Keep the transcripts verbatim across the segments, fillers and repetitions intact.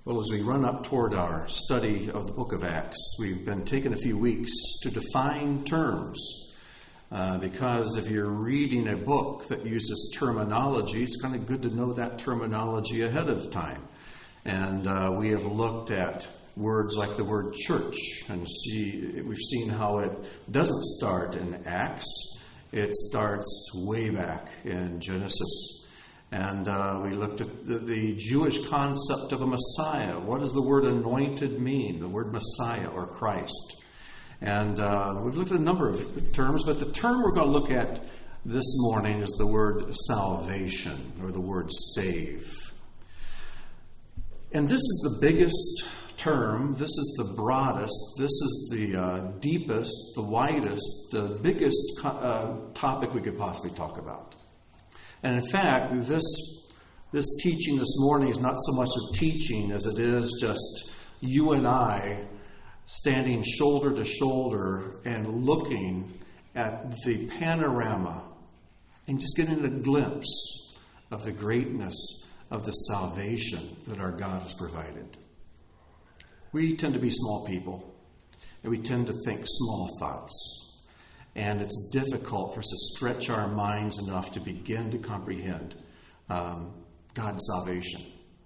Well, as we run up toward our study of the book of Acts, we've been taking a few weeks to define terms. Uh, because if you're reading a book that uses terminology, it's kind of good to know that terminology ahead of time. And uh, we have looked at words like the word church, and see we've seen how it doesn't start in Acts. It starts way back in Genesis. And uh, we looked at the, the Jewish concept of a Messiah. What does the word anointed mean? The word Messiah or Christ. And uh, we've looked at a number of terms, but the term we're going to look at this morning is the word salvation, or the word save. And this is the biggest term. This is the broadest. This is the uh, deepest, the widest, the biggest co- uh, topic we could possibly talk about. And in fact, this this teaching this morning is not so much a teaching as it is just you and I standing shoulder to shoulder and looking at the panorama and just getting a glimpse of the greatness of the salvation that our God has provided. We tend to be small people, and we tend to think small thoughts. And it's difficult for us to stretch our minds enough to begin to comprehend um, God's salvation.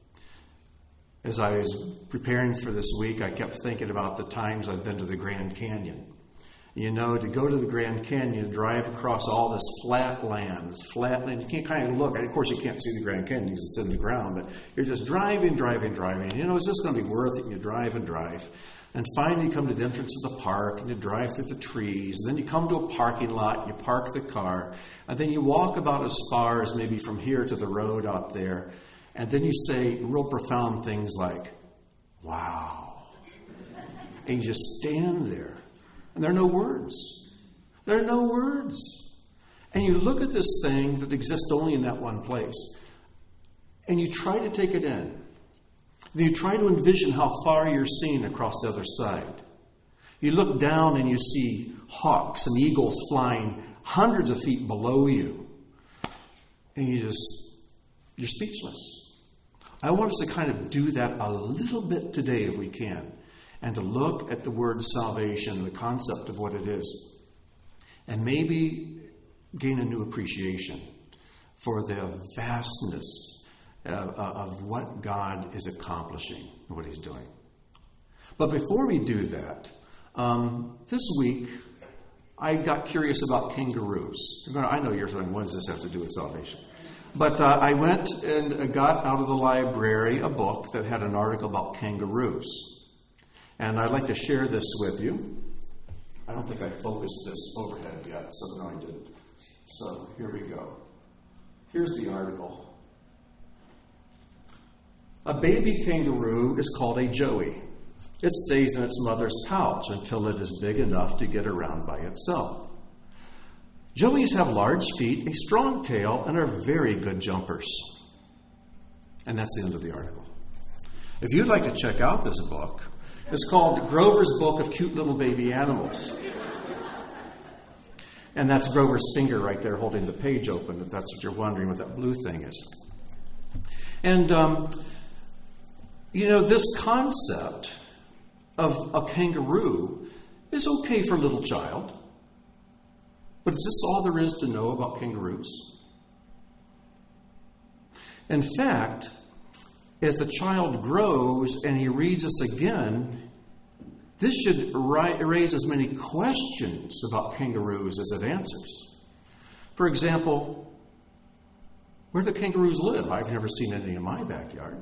As I was preparing for this week, I kept thinking about the times I've been to the Grand Canyon. You know, to go to the Grand Canyon, drive across all this flat land, this flat land, you can't kind of look. Of course, you can't see the Grand Canyon because it's in the ground, but you're just driving, driving, driving. You know, is this going to be worth it? And you drive and drive. And finally you come to the entrance of the park, and you drive through the trees. And then you come to a parking lot, and you park the car. And then you walk about as far as maybe from here to the road out there. And then you say real profound things like, wow. And you just stand there. And there are no words. There are no words. And you look at this thing that exists only in that one place. And you try to take it in. Then you try to envision how far you're seeing across the other side. You look down and you see hawks and eagles flying hundreds of feet below you. And you just, you're speechless. I want us to kind of do that a little bit today if we can. And to look at the word salvation, the concept of what it is. And maybe gain a new appreciation for the vastness Uh, of what God is accomplishing and what He's doing. But before we do that, um, this week I got curious about kangaroos. I know you're thinking, what does this have to do with salvation? But uh, I went and got out of the library a book that had an article about kangaroos. And I'd like to share this with you. I don't think I focused this overhead yet, so no, I didn't. So here we go. Here's the article. A baby kangaroo is called a joey. It stays in its mother's pouch until it is big enough to get around by itself. Joeys have large feet, a strong tail, and are very good jumpers. And that's the end of the article. If you'd like to check out this book, it's called Grover's Book of Cute Little Baby Animals. And that's Grover's finger right there holding the page open, if that's what you're wondering what that blue thing is. And, um, you know, this concept of a kangaroo is okay for a little child. But is this all there is to know about kangaroos? In fact, as the child grows and he reads this again, this should raise as many questions about kangaroos as it answers. For example, where do kangaroos live? I've never seen any in my backyard.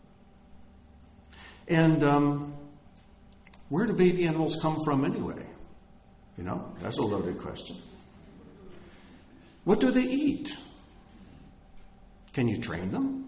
And um, where do baby animals come from anyway? You know, that's a loaded question. What do they eat? Can you train them?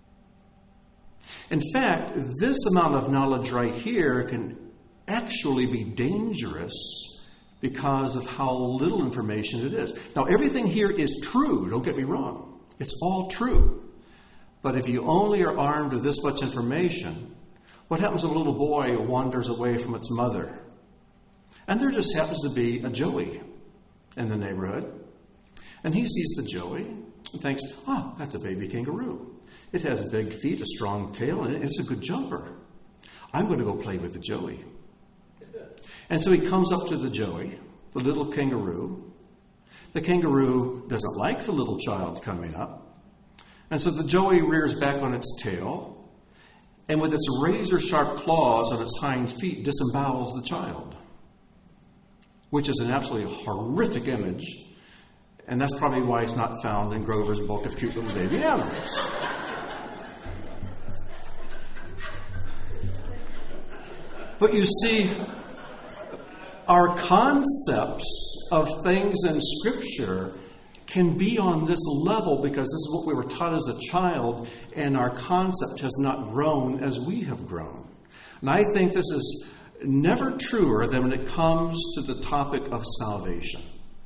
In fact, this amount of knowledge right here can actually be dangerous because of how little information it is. Now, everything here is true, don't get me wrong. It's all true. But if you only are armed with this much information, what happens if a little boy wanders away from its mother? And there just happens to be a joey in the neighborhood. And he sees the joey, and thinks, oh, that's a baby kangaroo. It has big feet, a strong tail, and it's a good jumper. I'm going to go play with the Joey. And so he comes up to the Joey, the little kangaroo. The kangaroo doesn't like the little child coming up. And so the Joey rears back on its tail, and with its razor-sharp claws on its hind feet, disembowels the child, which is an absolutely horrific image. And that's probably why it's not found in Grover's book of cute little baby animals. But you see, our concepts of things in Scripture can be on this level because this is what we were taught as a child, and our concept has not grown as we have grown. And I think this is never truer than when it comes to the topic of salvation.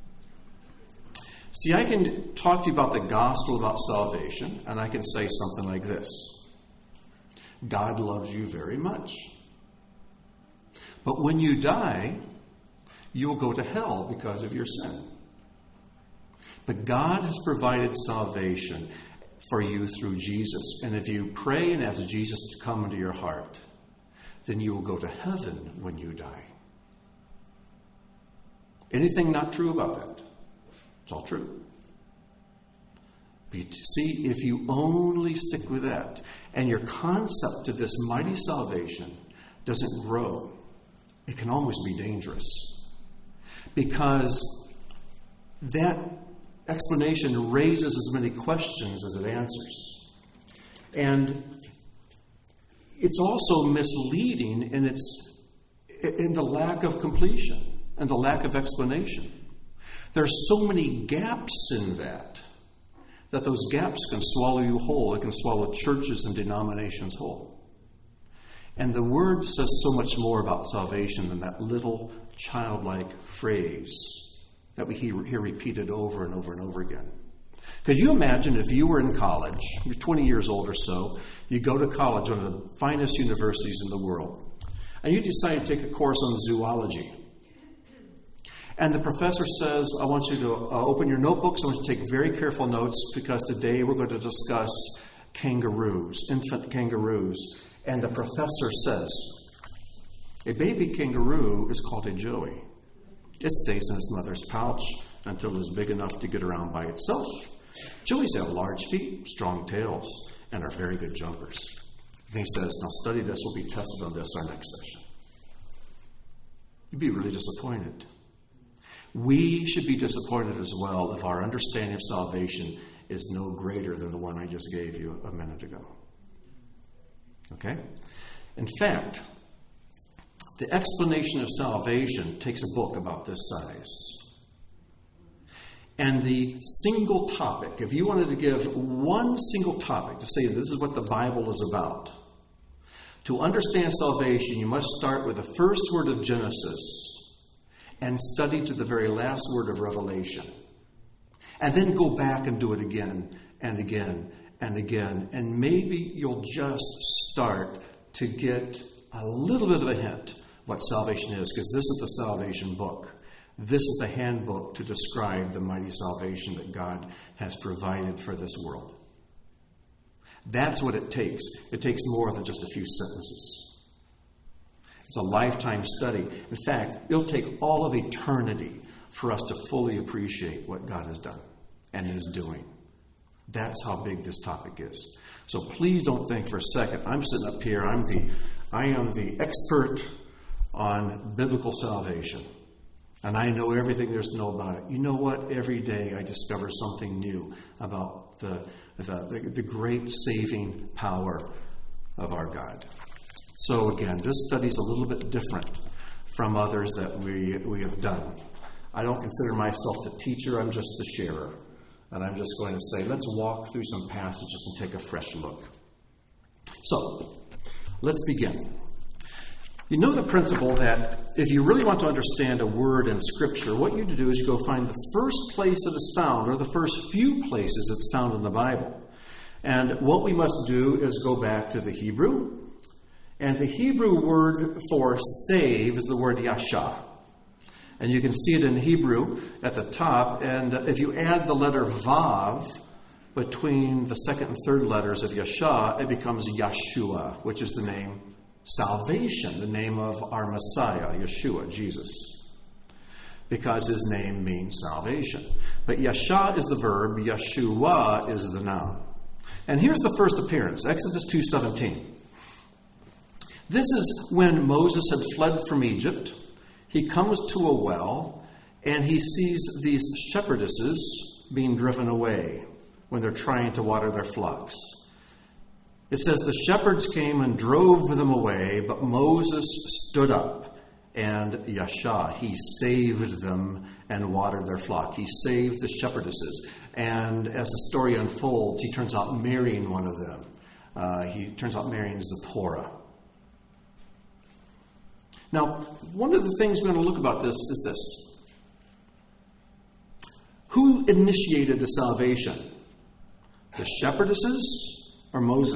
See, I can talk to you about the gospel about salvation, and I can say something like this. God loves you very much. But when you die, you will go to hell because of your sin. But God has provided salvation for you through Jesus. And if you pray and ask Jesus to come into your heart, then you will go to heaven when you die. Anything not true about that? It's all true. But see, if you only stick with that, and your concept of this mighty salvation doesn't grow, it can almost be dangerous. Because that explanation raises as many questions as it answers. And it's also misleading in its in the lack of completion and the lack of explanation. There's so many gaps in that that those gaps can swallow you whole. It can swallow churches and denominations whole. And the Word says so much more about salvation than that little childlike phrase that we hear, hear repeated over and over and over again. Could you imagine if you were in college, you're twenty years old or so, you go to college, one of the finest universities in the world, and you decide to take a course on zoology. And the professor says, I want you to uh, open your notebooks, I want you to take very careful notes because today we're going to discuss kangaroos, infant kangaroos. And the professor says, a baby kangaroo is called a joey. It stays in its mother's pouch until it's big enough to get around by itself. Joeys have large feet, strong tails, and are very good jumpers. And he says, now study this, we'll be tested on this our next session. You'd be really disappointed. We should be disappointed as well if our understanding of salvation is no greater than the one I just gave you a minute ago. Okay? In fact, the explanation of salvation takes a book about this size. And the single topic, if you wanted to give one single topic to say this is what the Bible is about, to understand salvation, you must start with the first word of Genesis and study to the very last word of Revelation. And then go back and do it again and again and again. And maybe you'll just start to get a little bit of a hint what salvation is, because this is the salvation book. This is the handbook to describe the mighty salvation that God has provided for this world. That's what it takes. It takes more than just a few sentences. It's a lifetime study. In fact, it'll take all of eternity for us to fully appreciate what God has done and is doing. That's how big this topic is. So please don't think for a second, I'm sitting up here, I'm the, I am the expert on biblical salvation. And I know everything there's to know about it. You know what? Every day I discover something new about the, the, the great saving power of our God. So again, this study is a little bit different from others that we, we have done. I don't consider myself the teacher, I'm just the sharer. And I'm just going to say, let's walk through some passages and take a fresh look. So, let's begin. You know the principle that if you really want to understand a word in Scripture, what you need to do is you go find the first place it is found, or the first few places it's found in the Bible. And what we must do is go back to the Hebrew. And the Hebrew word for save is the word yasha. And you can see it in Hebrew at the top. And if you add the letter vav, between the second and third letters of Yeshua, it becomes Yeshua, which is the name salvation, the name of our Messiah, Yeshua, Jesus, because his name means salvation. But Yeshua is the verb, Yeshua is the noun. And here's the first appearance, Exodus two seventeen. This is when Moses had fled from Egypt. He comes to a well, and he sees these shepherdesses being driven away when they're trying to water their flocks. It says the shepherds came and drove them away, but Moses stood up and Yashah, he saved them and watered their flock. He saved the shepherdesses. And as the story unfolds, he turns out marrying one of them. Uh, he turns out marrying Zipporah. Now, one of the things we're going to look about this is this. Who initiated the salvation? The shepherdesses or Moses?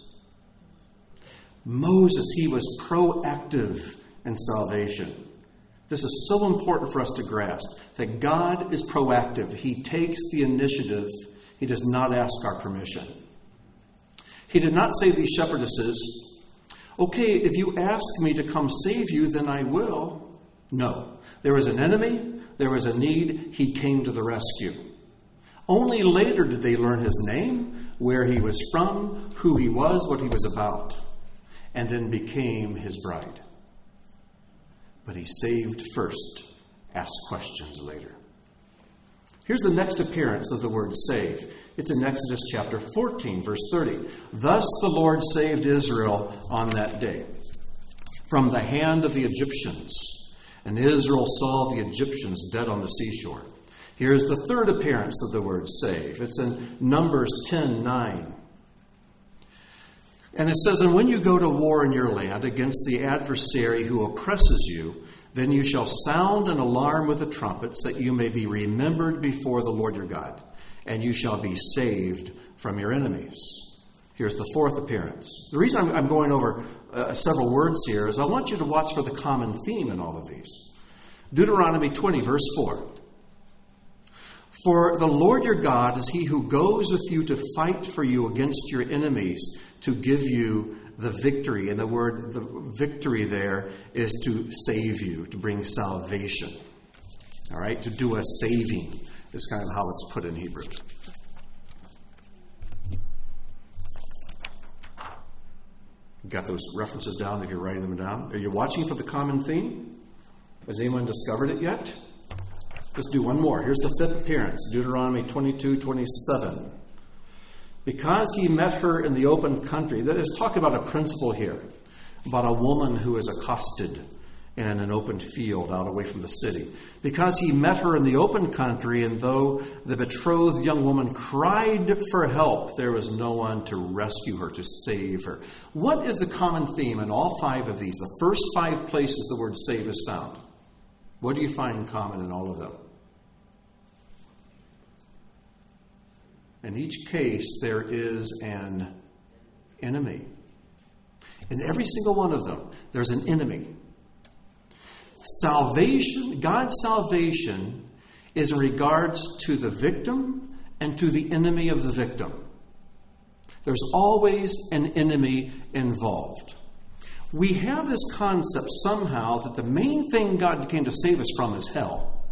Moses, he was proactive in salvation. This is so important for us to grasp, that God is proactive. He takes the initiative. He does not ask our permission. He did not say to these shepherdesses, okay, if you ask me to come save you, then I will. No. There was an enemy. There was a need. He came to the rescue. Only later did they learn his name, where he was from, who he was, what he was about, and then became his bride. But he saved first, asked questions later. Here's the next appearance of the word save. It's in Exodus chapter fourteen, verse thirty. Thus the Lord saved Israel on that day from the hand of the Egyptians, and Israel saw the Egyptians dead on the seashore. Here's the third appearance of the word save. It's in Numbers ten nine. And it says, and when you go to war in your land against the adversary who oppresses you, then you shall sound an alarm with the trumpets, that you may be remembered before the Lord your God, and you shall be saved from your enemies. Here's the fourth appearance. The reason I'm, I'm going over uh, several words here is I want you to watch for the common theme in all of these. Deuteronomy twenty, verse four. For the Lord your God is he who goes with you to fight for you against your enemies, to give you the victory. And the word the victory there is to save you, to bring salvation. All right, to do a saving is kind of how it's put in Hebrew. Got those references down if you're writing them down? Are you watching for the common theme? Has anyone discovered it yet? Let's do one more. Here's the fifth appearance, Deuteronomy twenty-two twenty-seven. Because he met her in the open country. That is talking about a principle here, about a woman who is accosted in an open field out away from the city. Because he met her in the open country, and though the betrothed young woman cried for help, there was no one to rescue her, to save her. What is the common theme in all five of these? The first five places the word save is found. What do you find in common in all of them? In each case, there is an enemy. In every single one of them, there's an enemy. Salvation, God's salvation, is in regards to the victim and to the enemy of the victim. There's always an enemy involved. We have this concept somehow that the main thing God came to save us from is hell.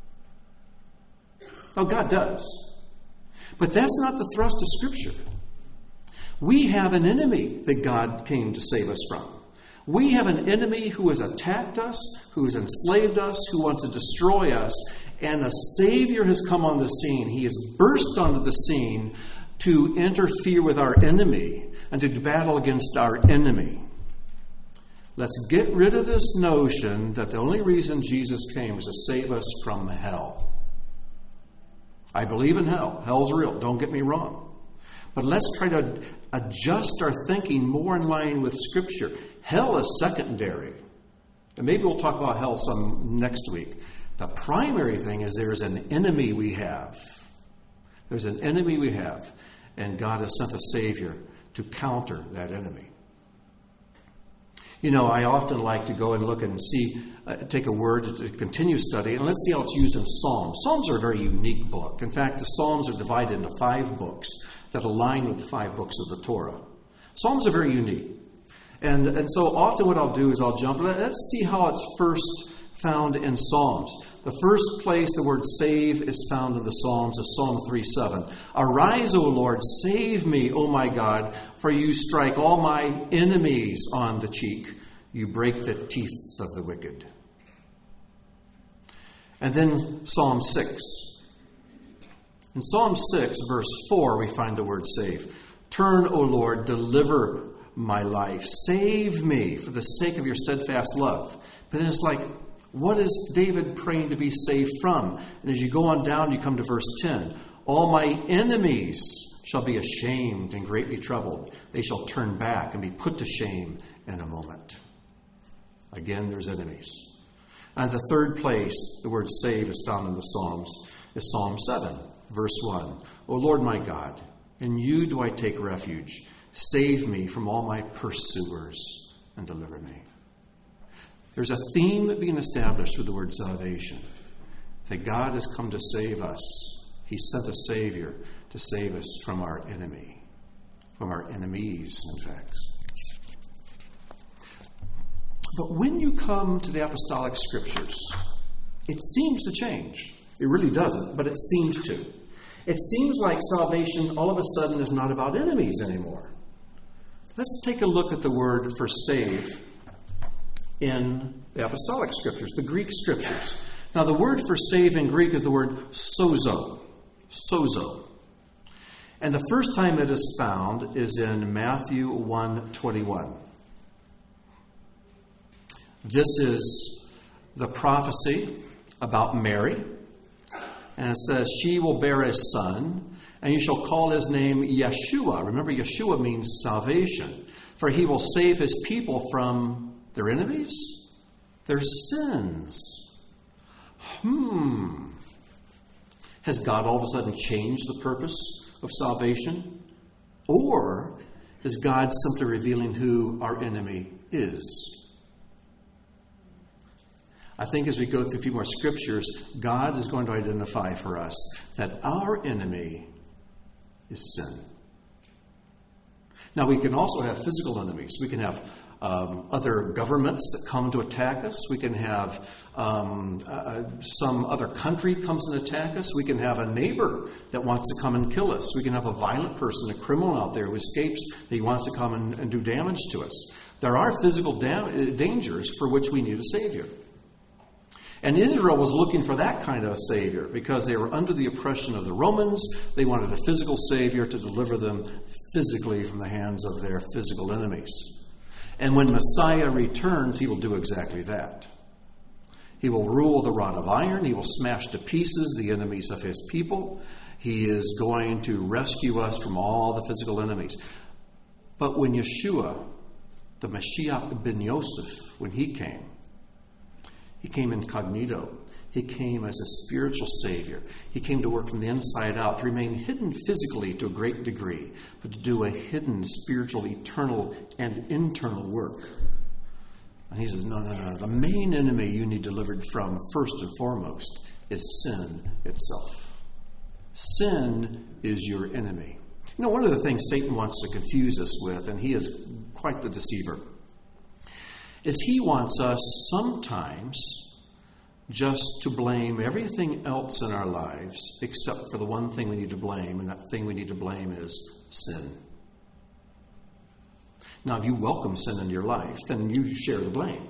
Oh, God does. But that's not the thrust of Scripture. We have an enemy that God came to save us from. We have an enemy who has attacked us, who has enslaved us, who wants to destroy us, and a Savior has come on the scene. He has burst onto the scene to interfere with our enemy and to battle against our enemy. Let's get rid of this notion that the only reason Jesus came was to save us from hell. I believe in hell. Hell's real. Don't get me wrong. But let's try to adjust our thinking more in line with Scripture. Hell is secondary. And maybe we'll talk about hell some next week. The primary thing is there is an enemy we have. There's an enemy we have. And God has sent a Savior to counter that enemy. You know, I often like to go and look and see, uh, take a word to continue study, and let's see how it's used in Psalms. Psalms are a very unique book. In fact, the Psalms are divided into five books that align with the five books of the Torah. Psalms are very unique. And, and so often what I'll do is I'll jump, let's see how it's first found in Psalms. The first place the word save is found in the Psalms is Psalm three seven. Arise, O Lord, save me, O my God, for you strike all my enemies on the cheek. You break the teeth of the wicked. And then Psalm six. In Psalm six, verse four, we find the word save. Turn, O Lord, deliver my life. Save me for the sake of your steadfast love. But then it's like, what is David praying to be saved from? And as you go on down, you come to verse ten. All my enemies shall be ashamed and greatly troubled. They shall turn back and be put to shame in a moment. Again, there's enemies. And the third place the word save is found in the Psalms is Psalm seven, verse one. O Lord my God, in you do I take refuge. Save me from all my pursuers and deliver me. There's a theme being established with the word salvation. That God has come to save us. He sent a Savior to save us from our enemy. From our enemies, in fact. But when you come to the apostolic scriptures, it seems to change. It really doesn't, but it seems to. It seems like salvation all of a sudden is not about enemies anymore. Let's take a look at the word for save in the apostolic scriptures, the Greek scriptures. Now, the word for save in Greek is the word sozo. Sozo. And the first time it is found is in Matthew one twenty-one. This is the prophecy about Mary. And it says, she will bear a son, and you shall call his name Yeshua. Remember, Yeshua means salvation. For he will save his people from their enemies, their sins. Hmm. Has God all of a sudden changed the purpose of salvation? Or is God simply revealing who our enemy is? I think as we go through a few more scriptures, God is going to identify for us that our enemy is sin. Now, we can also have physical enemies. We can have um, other governments that come to attack us. We can have um, uh, some other country comes and attack us. We can have a neighbor that wants to come and kill us. We can have a violent person, a criminal out there who escapes that he wants to come and, and do damage to us. There are physical da- dangers for which we need a Savior. And Israel was looking for that kind of a Savior because they were under the oppression of the Romans. They wanted a physical Savior to deliver them physically from the hands of their physical enemies. And when Messiah returns, he will do exactly that. He will rule the rod of iron. He will smash to pieces the enemies of his people. He is going to rescue us from all the physical enemies. But when Yeshua, the Mashiach ben Yosef, when he came, he came incognito. He came as a spiritual Savior. He came to work from the inside out, to remain hidden physically to a great degree, but to do a hidden spiritual, eternal, and internal work. And he says, no, no, no. The main enemy you need delivered from, first and foremost, is sin itself. Sin is your enemy. You know, one of the things Satan wants to confuse us with, and he is quite the deceiver, is he wants us sometimes just to blame everything else in our lives except for the one thing we need to blame, and that thing we need to blame is sin. Now, if you welcome sin in your life, then you share the blame.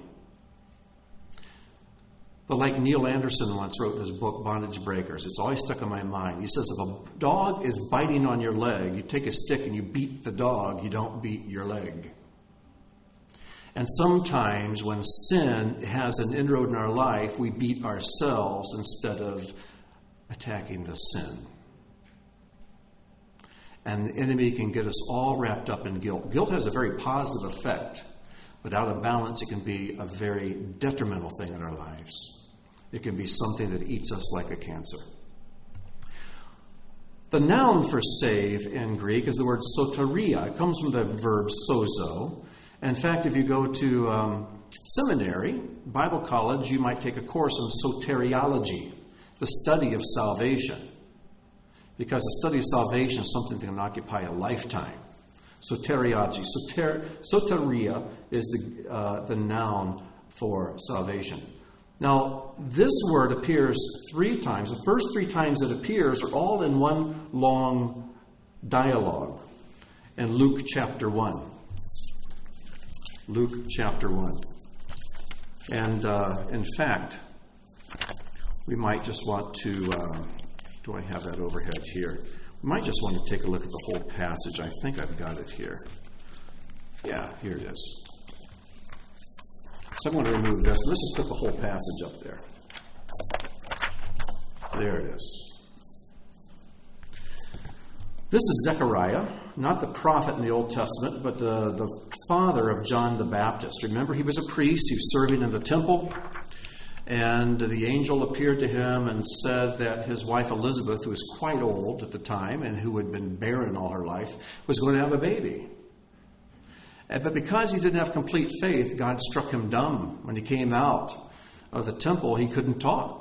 But like Neil Anderson once wrote in his book, Bondage Breakers, it's always stuck in my mind. He says, if a dog is biting on your leg, you take a stick and you beat the dog, you don't beat your leg. And sometimes when sin has an inroad in our life, we beat ourselves instead of attacking the sin. And the enemy can get us all wrapped up in guilt. Guilt has a very positive effect, but out of balance, it can be a very detrimental thing in our lives. It can be something that eats us like a cancer. The noun for save in Greek is the word soteria. It comes from the verb sozo, In fact, if you go to um, seminary, Bible college, you might take a course on soteriology, the study of salvation. Because the study of salvation is something that can occupy a lifetime. Soteriology. Soter, soteria is the, uh, the noun for salvation. Now, this word appears three times. The first three times it appears are all in one long dialogue in Luke chapter one. Luke chapter one. And uh, in fact, we might just want to, uh, do I have that overhead here? We might just want to take a look at the whole passage. I think I've got it here. Yeah, here it is. So I'm going to remove this. Let's just put the whole passage up there. There it is. This is Zechariah, not the prophet in the Old Testament, but the, the father of John the Baptist. Remember, he was a priest. He was serving in the temple. And the angel appeared to him and said that his wife Elizabeth, who was quite old at the time and who had been barren all her life, was going to have a baby. But because he didn't have complete faith, God struck him dumb. When he came out of the temple, he couldn't talk.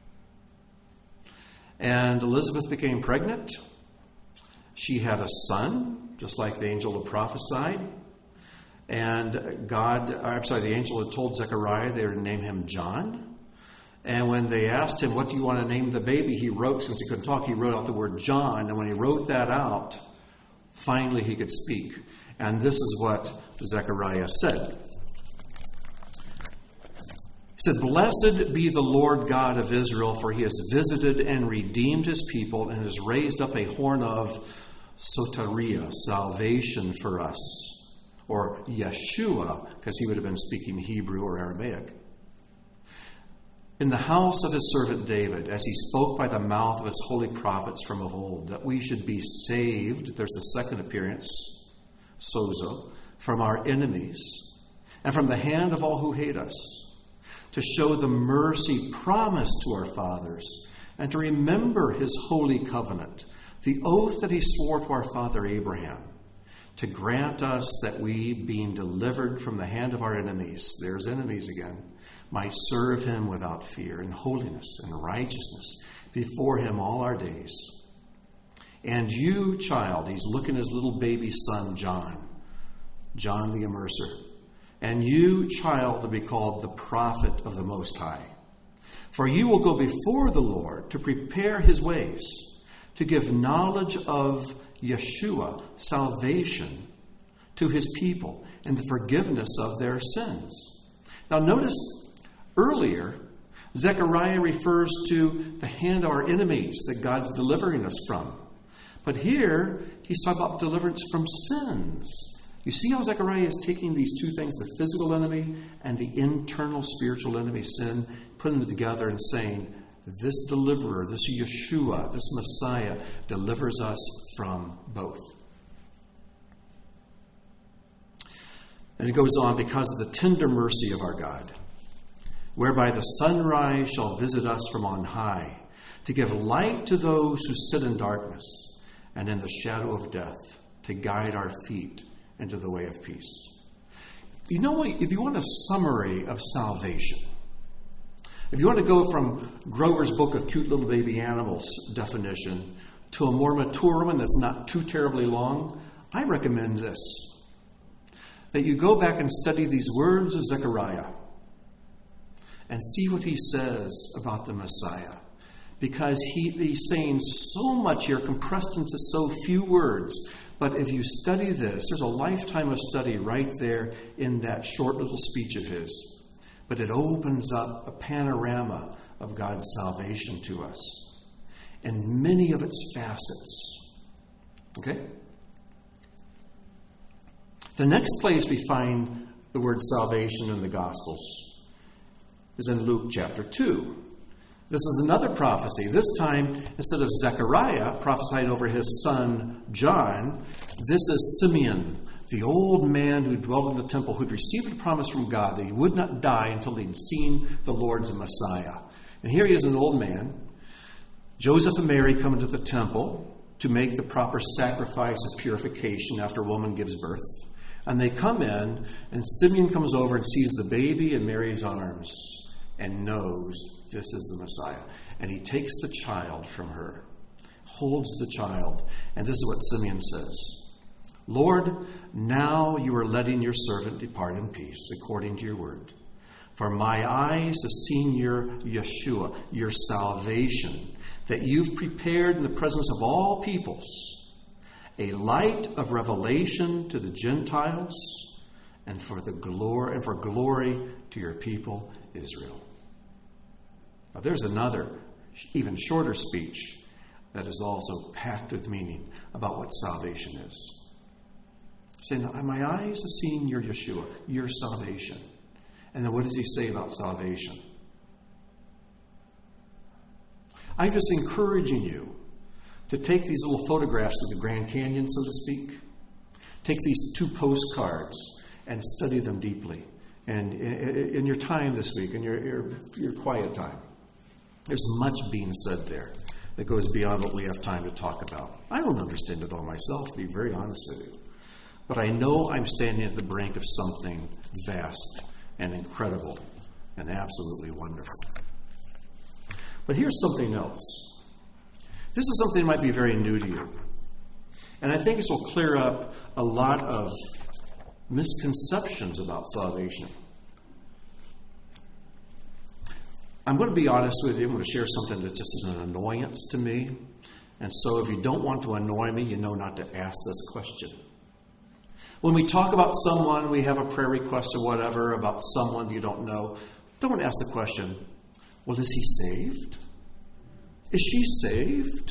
And Elizabeth became pregnant. She had a son, just like the angel had prophesied. And God, I'm sorry, the angel had told Zechariah they were to name him John. And when they asked him, what do you want to name the baby? He wrote, since he couldn't talk, he wrote out the word John. And when he wrote that out, finally he could speak. And this is what Zechariah said. He said, "Blessed be the Lord God of Israel, for he has visited and redeemed his people and has raised up a horn of soteria, salvation for us." Or Yeshua, because he would have been speaking Hebrew or Aramaic. "In the house of his servant David, as he spoke by the mouth of his holy prophets from of old, that we should be saved," there's the second appearance, sozo, "from our enemies, and from the hand of all who hate us, to show the mercy promised to our fathers, and to remember his holy covenant, the oath that he swore to our father Abraham, to grant us that we, being delivered from the hand of our enemies," there's enemies again, "might serve him without fear in holiness and righteousness before him all our days. And you, child," he's looking at his little baby son, John, John the Immerser, "and you, child, to be called the prophet of the Most High. For you will go before the Lord to prepare his ways, to give knowledge of Yeshua, salvation, to his people, and the forgiveness of their sins." Now notice, earlier, Zechariah refers to the hand of our enemies that God's delivering us from. But here, he's talking about deliverance from sins. You see how Zechariah is taking these two things, the physical enemy and the internal spiritual enemy, sin, putting them together and saying, this deliverer, this Yeshua, this Messiah delivers us from both. And it goes on, "because of the tender mercy of our God, whereby the sunrise shall visit us from on high, to give light to those who sit in darkness and in the shadow of death, to guide our feet into the way of peace." You know what? If you want a summary of salvation, if you want to go from Grover's Book of Cute Little Baby Animals definition to a more mature one that's not too terribly long, I recommend this. That you go back and study these words of Zechariah and see what he says about the Messiah. Because he, he's saying so much here compressed into so few words. But if you study this, there's a lifetime of study right there in that short little speech of his. But it opens up a panorama of God's salvation to us in many of its facets. Okay? The next place we find the word salvation in the Gospels is in Luke chapter two. This is another prophecy. This time, instead of Zechariah prophesying over his son John, this is Simeon, the old man who dwelt in the temple, who'd received a promise from God that he would not die until he'd seen the Lord's Messiah. And here he is, an old man. Joseph and Mary come into the temple to make the proper sacrifice of purification after a woman gives birth. And they come in, and Simeon comes over and sees the baby in Mary's arms and knows this is the Messiah. And he takes the child from her, holds the child, and this is what Simeon says. Lord, now you are letting your servant depart in peace, according to your word. For my eyes have seen your Yeshua, your salvation, that you've prepared in the presence of all peoples, a light of revelation to the Gentiles, and for the glory and for glory to your people Israel. Now there's another, even shorter speech that is also packed with meaning about what salvation is. Saying, my eyes have seen your Yeshua, your salvation. And then what does he say about salvation? I'm just encouraging you to take these little photographs of the Grand Canyon, so to speak. Take these two postcards and study them deeply. And in your time this week, in your, your, your quiet time, there's much being said there that goes beyond what we have time to talk about. I don't understand it all myself, to be very honest with you. But I know I'm standing at the brink of something vast and incredible and absolutely wonderful. But here's something else. This is something that might be very new to you. And I think this will clear up a lot of misconceptions about salvation. I'm going to be honest with you. I'm going to share something that just is an annoyance to me. And so if you don't want to annoy me, you know not to ask this question. When we talk about someone, we have a prayer request or whatever about someone you don't know, don't ask the question, well, is he saved? Is she saved?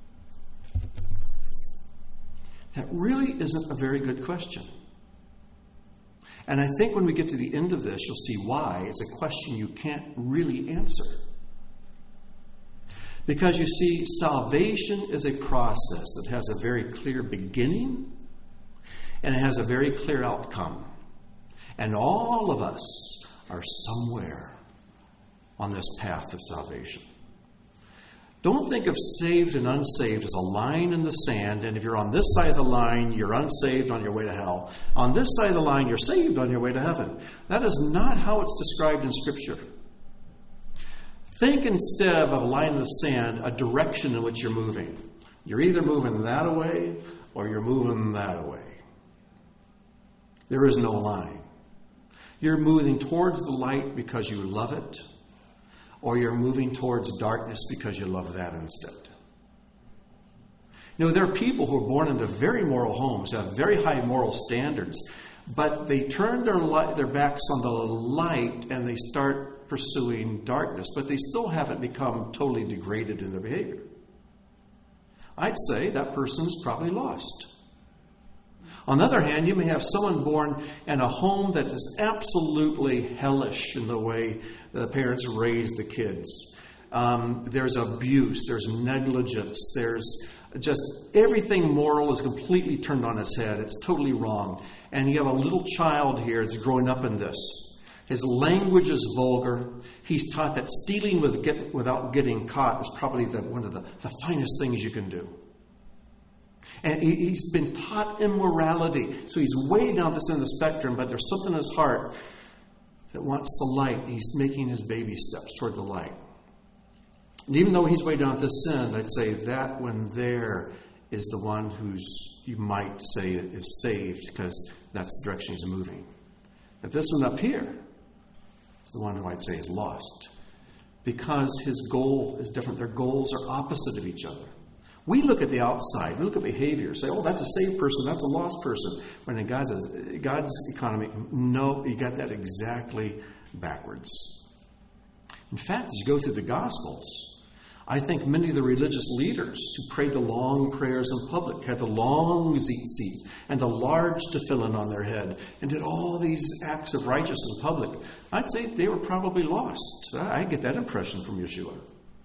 That really isn't a very good question. And I think when we get to the end of this, you'll see why it's a question you can't really answer. Because you see, salvation is a process that has a very clear beginning and it has a very clear outcome. And all of us are somewhere on this path of salvation. Don't think of saved and unsaved as a line in the sand, and if you're on this side of the line, you're unsaved on your way to hell. On this side of the line, you're saved on your way to heaven. That is not how it's described in Scripture. Think instead of a line in the sand, a direction in which you're moving. You're either moving that way or you're moving that way. There is no line. You're moving towards the light because you love it, or you're moving towards darkness because you love that instead. You know, there are people who are born into very moral homes, have very high moral standards, but they turn their light, their backs on the light and they start pursuing darkness, but they still haven't become totally degraded in their behavior. I'd say that person's probably lost. On the other hand, you may have someone born in a home that is absolutely hellish in the way the parents raise the kids. Um, there's abuse, there's negligence, there's just everything moral is completely turned on its head. It's totally wrong. And you have a little child here that's growing up in this. His language is vulgar. He's taught that stealing with get, without getting caught is probably the, one of the, the finest things you can do. And he's been taught immorality. So he's way down this end of the spectrum, but there's something in his heart that wants the light. He's making his baby steps toward the light. And even though he's way down at this end, I'd say that one there is the one who's, you might say, is saved because that's the direction he's moving. But this one up here is the one who I'd say is lost because his goal is different. Their goals are opposite of each other. We look at the outside, we look at behavior, say, oh, that's a saved person, that's a lost person. When in God's, God's economy, no, you got that exactly backwards. In fact, as you go through the Gospels, I think many of the religious leaders who prayed the long prayers in public, had the long seats and the large tefillin on their head, and did all these acts of righteousness in public, I'd say they were probably lost. I get that impression from Yeshua.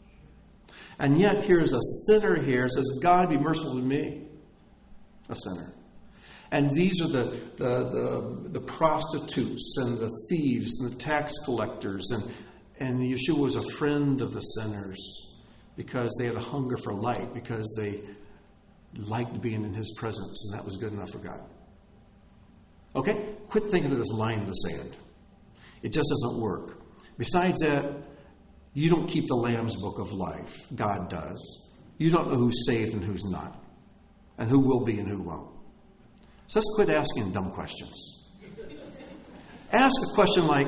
And yet, here's a sinner here says, God, be merciful to me, a sinner. And these are the, the, the, the prostitutes and the thieves and the tax collectors. And, and Yeshua was a friend of the sinners because they had a hunger for light, because they liked being in his presence, and that was good enough for God. Okay? Quit thinking of this line in the sand. It just doesn't work. Besides that, you don't keep the Lamb's Book of Life. God does. You don't know who's saved and who's not, and who will be and who won't. So let's quit asking dumb questions. Ask a question like,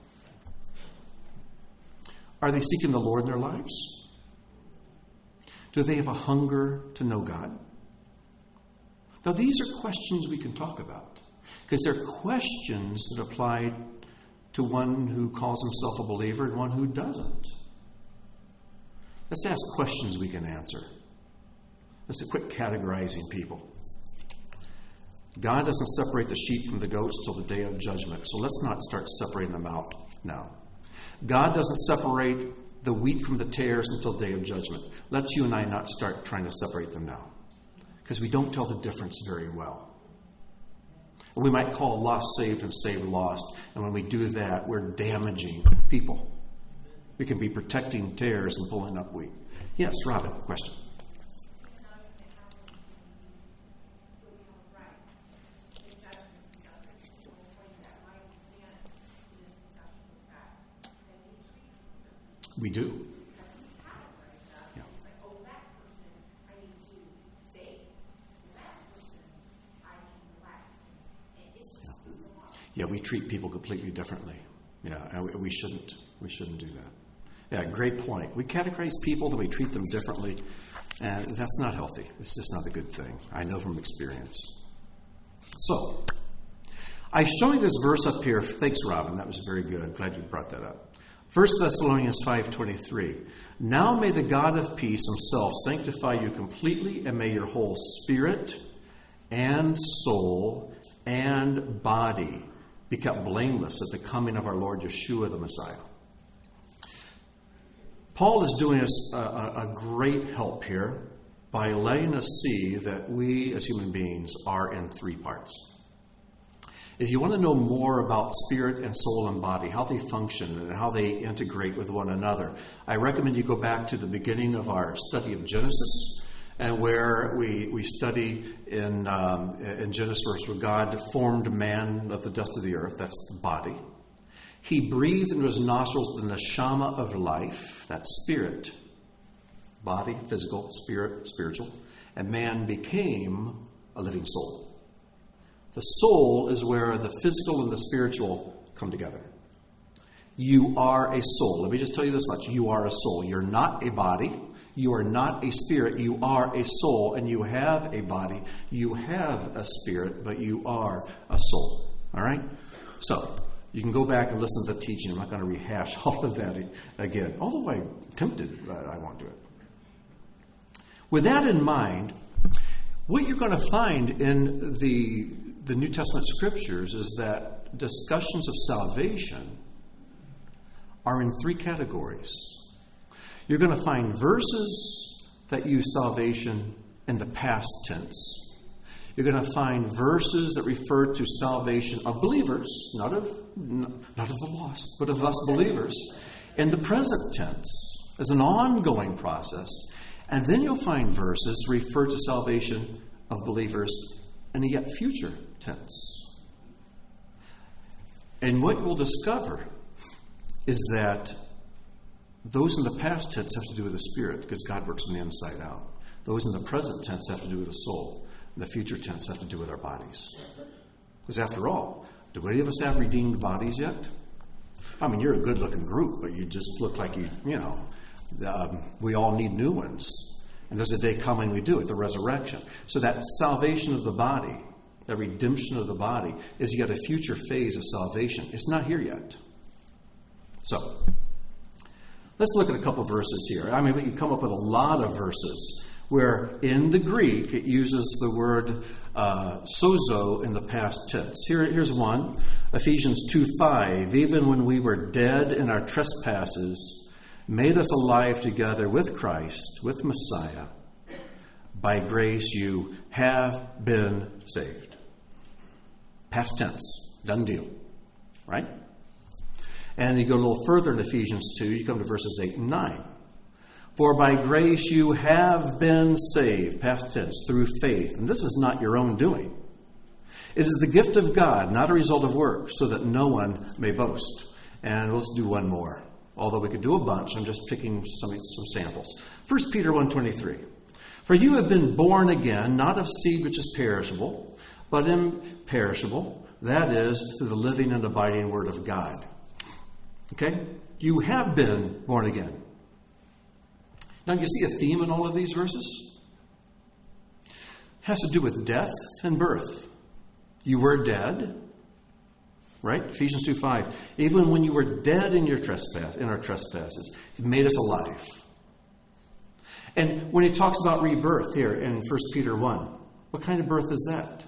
are they seeking the Lord in their lives? Do they have a hunger to know God? Now, these are questions we can talk about because they're questions that apply to one who calls himself a believer and one who doesn't. Let's ask questions we can answer. Let's quit categorizing people. God doesn't separate the sheep from the goats till the day of judgment, so let's not start separating them out now. God doesn't separate the wheat from the tares until the day of judgment. Let's you and I not start trying to separate them now, because we don't tell the difference very well. We might call lost saved and saved lost, and when we do that, we're damaging people. We can be protecting tares and pulling up wheat. Yes, Robin, question. We do. Yeah. Yeah, we treat people completely differently. Yeah, and we shouldn't. We shouldn't do that. Yeah, great point. We categorize people, then we treat them differently, and that's not healthy. It's just not a good thing. I know from experience. So, I show you this verse up here. Thanks, Robin. That was very good. Glad you brought that up. First Thessalonians five twenty-three. Now may the God of peace himself sanctify you completely, and may your whole spirit and soul and body be kept blameless at the coming of our Lord Yeshua the Messiah. Paul is doing us a, a great help here by letting us see that we as human beings are in three parts. If you want to know more about spirit and soul and body, how they function and how they integrate with one another, I recommend you go back to the beginning of our study of Genesis, and where we, we study in, um, in Genesis where God formed man of the dust of the earth, that's the body. He breathed into his nostrils the neshama of life, that's spirit, body, physical, spirit, spiritual, and man became a living soul. The soul is where the physical and the spiritual come together. You are a soul. Let me just tell you this much. You are a soul. You're not a body. You are not a spirit. You are a soul, and you have a body. You have a spirit, but you are a soul. All right? So, you can go back and listen to the teaching. I'm not going to rehash all of that again, although I'm tempted, I want to do it. With that in mind, what you're going to find in the, the New Testament scriptures is that discussions of salvation are in three categories. You're going to find verses that use salvation in the past tense. You're going to find verses that refer to salvation of believers, not of not of the lost, but of us believers, in the present tense as an ongoing process. And then you'll find verses refer to salvation of believers in a yet future tense. And what we'll discover is that those in the past tense have to do with the spirit, because God works from the inside out. Those in the present tense have to do with the soul. And the future tense have to do with our bodies. Because after all, do any of us have redeemed bodies yet? I mean, you're a good-looking group, but you just look like you, you know, um, we all need new ones. And there's a day coming we do it, the resurrection. So that salvation of the body, that redemption of the body, is yet a future phase of salvation. It's not here yet. So, let's look at a couple verses here. I mean, we can come up with a lot of verses where in the Greek it uses the word uh, sozo in the past tense. Here, here's one, Ephesians two five. Even when we were dead in our trespasses, made us alive together with Christ, with Messiah. By grace you have been saved. Past tense, done deal, right? And you go a little further in Ephesians two, you come to verses eight and nine. For by grace you have been saved, past tense, through faith. And this is not your own doing. It is the gift of God, not a result of works, so that no one may boast. And let's do one more. Although we could do a bunch, I'm just picking some, some samples. First Peter one twenty-three. For you have been born again, not of seed which is perishable, but imperishable, that is, through the living and abiding word of God. Okay? You have been born again. Now, you see a theme in all of these verses? It has to do with death and birth. You were dead, right? Ephesians two five. Even when you were dead in your trespass, in our trespasses, He made us alive. And when he talks about rebirth here in First Peter one, what kind of birth is that?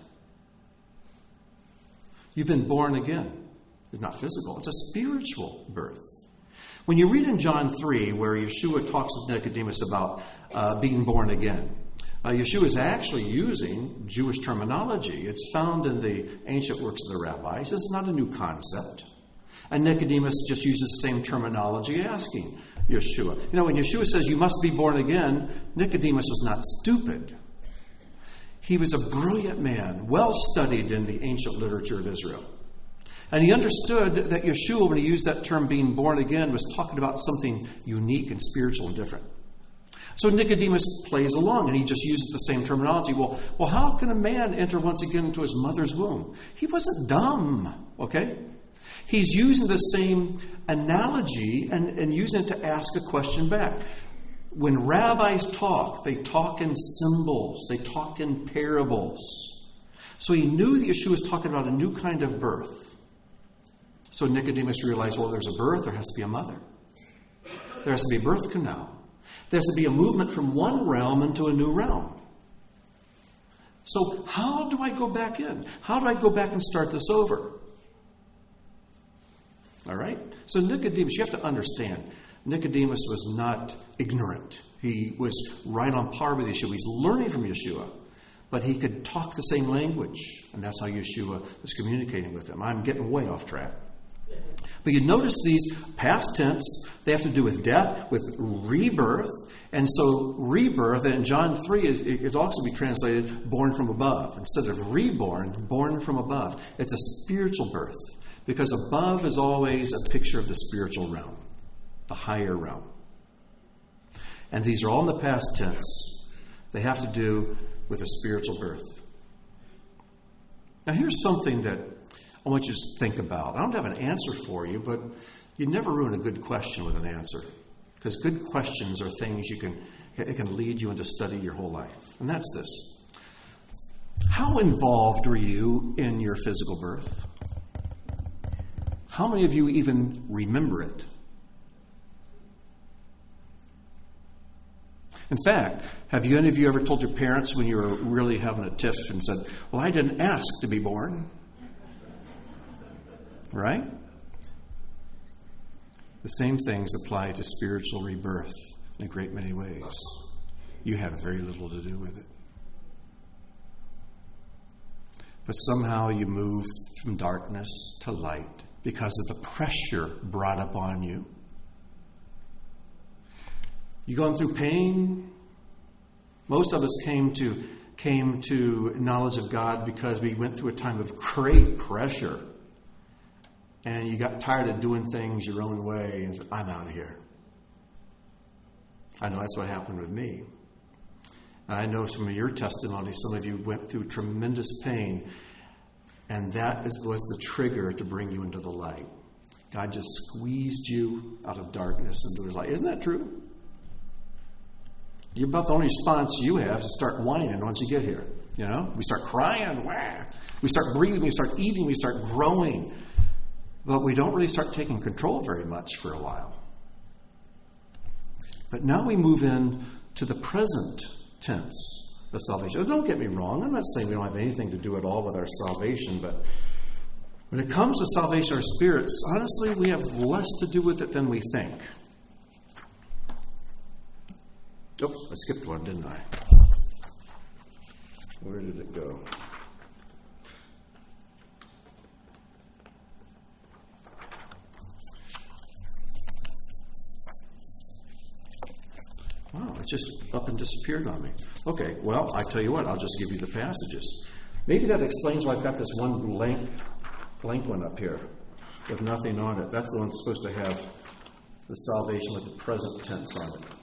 You've been born again. It's not physical. It's a spiritual birth. When you read in John three, where Yeshua talks with Nicodemus about uh, being born again, uh, Yeshua is actually using Jewish terminology. It's found in the ancient works of the rabbis. It's not a new concept. And Nicodemus just uses the same terminology asking Yeshua. You know, when Yeshua says you must be born again, Nicodemus was not stupid. He was a brilliant man, well studied in the ancient literature of Israel. And he understood that Yeshua, when he used that term being born again, was talking about something unique and spiritual and different. So Nicodemus plays along and he just uses the same terminology. Well, well, how can a man enter once again into his mother's womb? He wasn't dumb, okay? He's using the same analogy and, and using it to ask a question back. When rabbis talk, they talk in symbols. They talk in parables. So he knew that Yeshua was talking about a new kind of birth. So Nicodemus realized, well, there's a birth, there has to be a mother. There has to be a birth canal. There has to be a movement from one realm into a new realm. So how do I go back in? How do I go back and start this over? All right? So Nicodemus, you have to understand, Nicodemus was not ignorant. He was right on par with Yeshua. He's learning from Yeshua. But he could talk the same language. And that's how Yeshua was communicating with him. I'm getting way off track. But you notice these past tense, they have to do with death, with rebirth. And so rebirth, and in John three, is, it could also be translated born from above. Instead of reborn, born from above. It's a spiritual birth. Because above is always a picture of the spiritual realm, the higher realm. And these are all in the past tense. They have to do with a spiritual birth. Now here's something that I want you to think about. I don't have an answer for you, but you never ruin a good question with an answer. Because good questions are things you can, it can lead you into study your whole life. And that's this. How involved were you in your physical birth? How many of you even remember it? In fact, have you any of you ever told your parents when you were really having a tiff and said, well, I didn't ask to be born? Right? The same things apply to spiritual rebirth in a great many ways. You have very little to do with it. But somehow you move from darkness to light because of the pressure brought upon you. You going through pain? Most of us came to came to knowledge of God because we went through a time of great pressure. And you got tired of doing things your own way and said, I'm out of here. I know that's what happened with me. And I know some of your testimony, some of you went through tremendous pain. And that is, was the trigger to bring you into the light. God just squeezed you out of darkness into his light. Isn't that true? You're about the only response you have is to start whining once you get here. You know, we start crying, wah. We start breathing, we start eating, we start growing. But we don't really start taking control very much for a while. But now we move in to the present tense of salvation. Don't get me wrong. I'm not saying we don't have anything to do at all with our salvation, but when it comes to salvation of our spirits, honestly, we have less to do with it than we think. Oops, I skipped one, didn't I? Where did it go? Wow, it just up and disappeared on me. Okay, well, I tell you what, I'll just give you the passages. Maybe that explains why I've got this one blank, blank one up here with nothing on it. That's the one that's supposed to have the salvation with the present tense on it.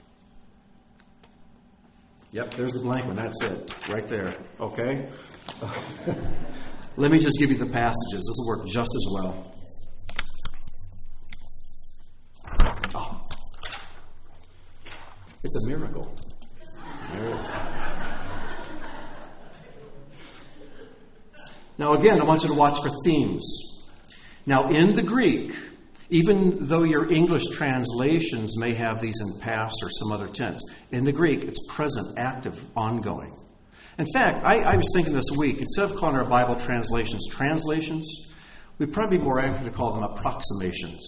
Yep, there's the blank one. That's it. Right there. Okay? Let me just give you the passages. This will work just as well. Oh. It's a miracle. There it is. Now again, I want you to watch for themes. Now in the Greek, even though your English translations may have these in past or some other tense, in the Greek, it's present, active, ongoing. In fact, I, I was thinking this week, instead of calling our Bible translations translations, we'd probably be more accurate to call them approximations.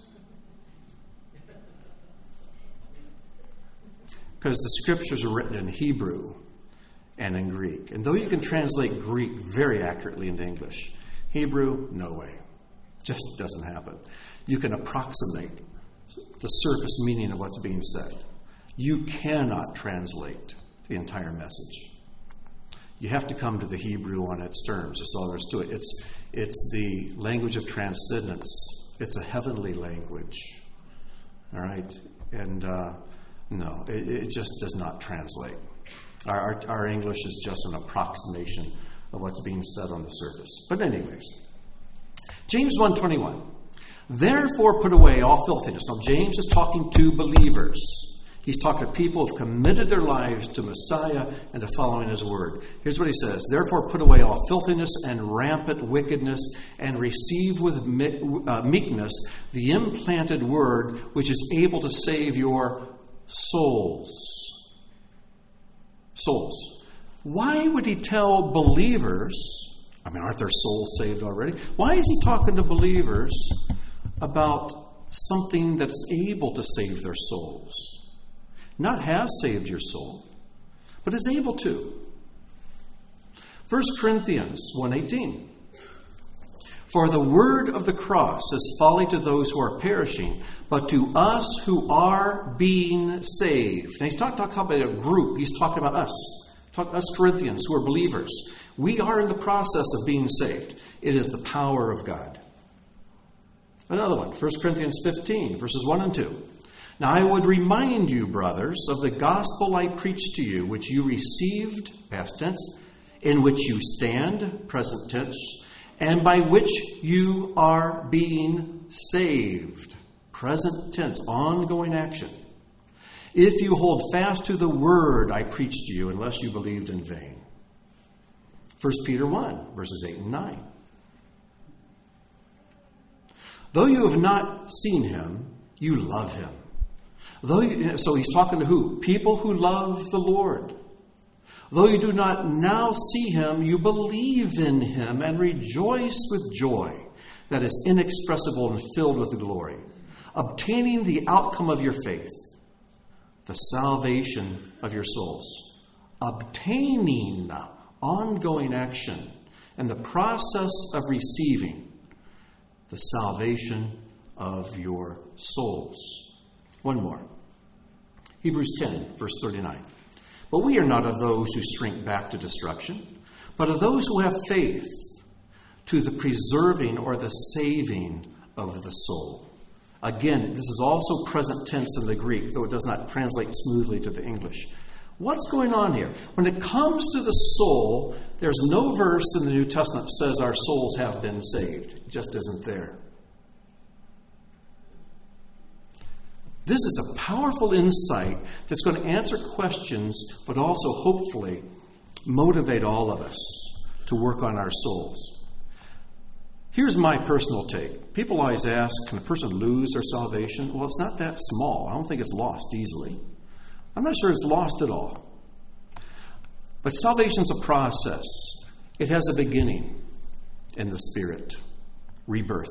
Because the scriptures are written in Hebrew and in Greek. And though you can translate Greek very accurately into English, Hebrew, no way. Just doesn't happen. You can approximate the surface meaning of what's being said. You cannot translate the entire message. You have to come to the Hebrew on its terms. That's all there is to it. It's, it's the language of transcendence. It's a heavenly language. All right? And uh, no, it, it just does not translate. Our, our, our English is just an approximation of what's being said on the surface. But anyways, James one twenty-one. Therefore put away all filthiness. Now James is talking to believers. He's talking to people who have committed their lives to Messiah and to following his word. Here's what he says. Therefore put away all filthiness and rampant wickedness and receive with meekness the implanted word which is able to save your souls. Souls. Why would he tell believers, I mean, aren't their souls saved already? Why is he talking to believers about something that's able to save their souls? Not has saved your soul, but is able to. First Corinthians one eighteen. For the word of the cross is folly to those who are perishing, but to us who are being saved. Now he's talking, talking about a group. He's talking about us. Talk, us Corinthians who are believers. We are in the process of being saved. It is the power of God. Another one, First Corinthians fifteen, verses one and two. Now I would remind you, brothers, of the gospel I preached to you, which you received, past tense, in which you stand, present tense, and by which you are being saved, present tense, ongoing action. If you hold fast to the word I preached to you, unless you believed in vain. First Peter one, verses eight and nine. Though you have not seen him, you love him. Though you, so he's talking to who? People who love the Lord. Though you do not now see him, you believe in him and rejoice with joy that is inexpressible and filled with glory, obtaining the outcome of your faith, the salvation of your souls. Obtaining, ongoing action, and the process of receiving the salvation of your souls. One more. Hebrews ten, verse thirty-nine. But we are not of those who shrink back to destruction, but of those who have faith to the preserving or the saving of the soul. Again, this is also present tense in the Greek, though it does not translate smoothly to the English. What's going on here? When it comes to the soul, there's no verse in the New Testament that says our souls have been saved. It just isn't there. This is a powerful insight that's going to answer questions, but also hopefully motivate all of us to work on our souls. Here's my personal take. People always ask, can a person lose their salvation? Well, it's not that small. I don't think it's lost easily. I'm not sure it's lost at all. But salvation's a process. It has a beginning in the Spirit, rebirth.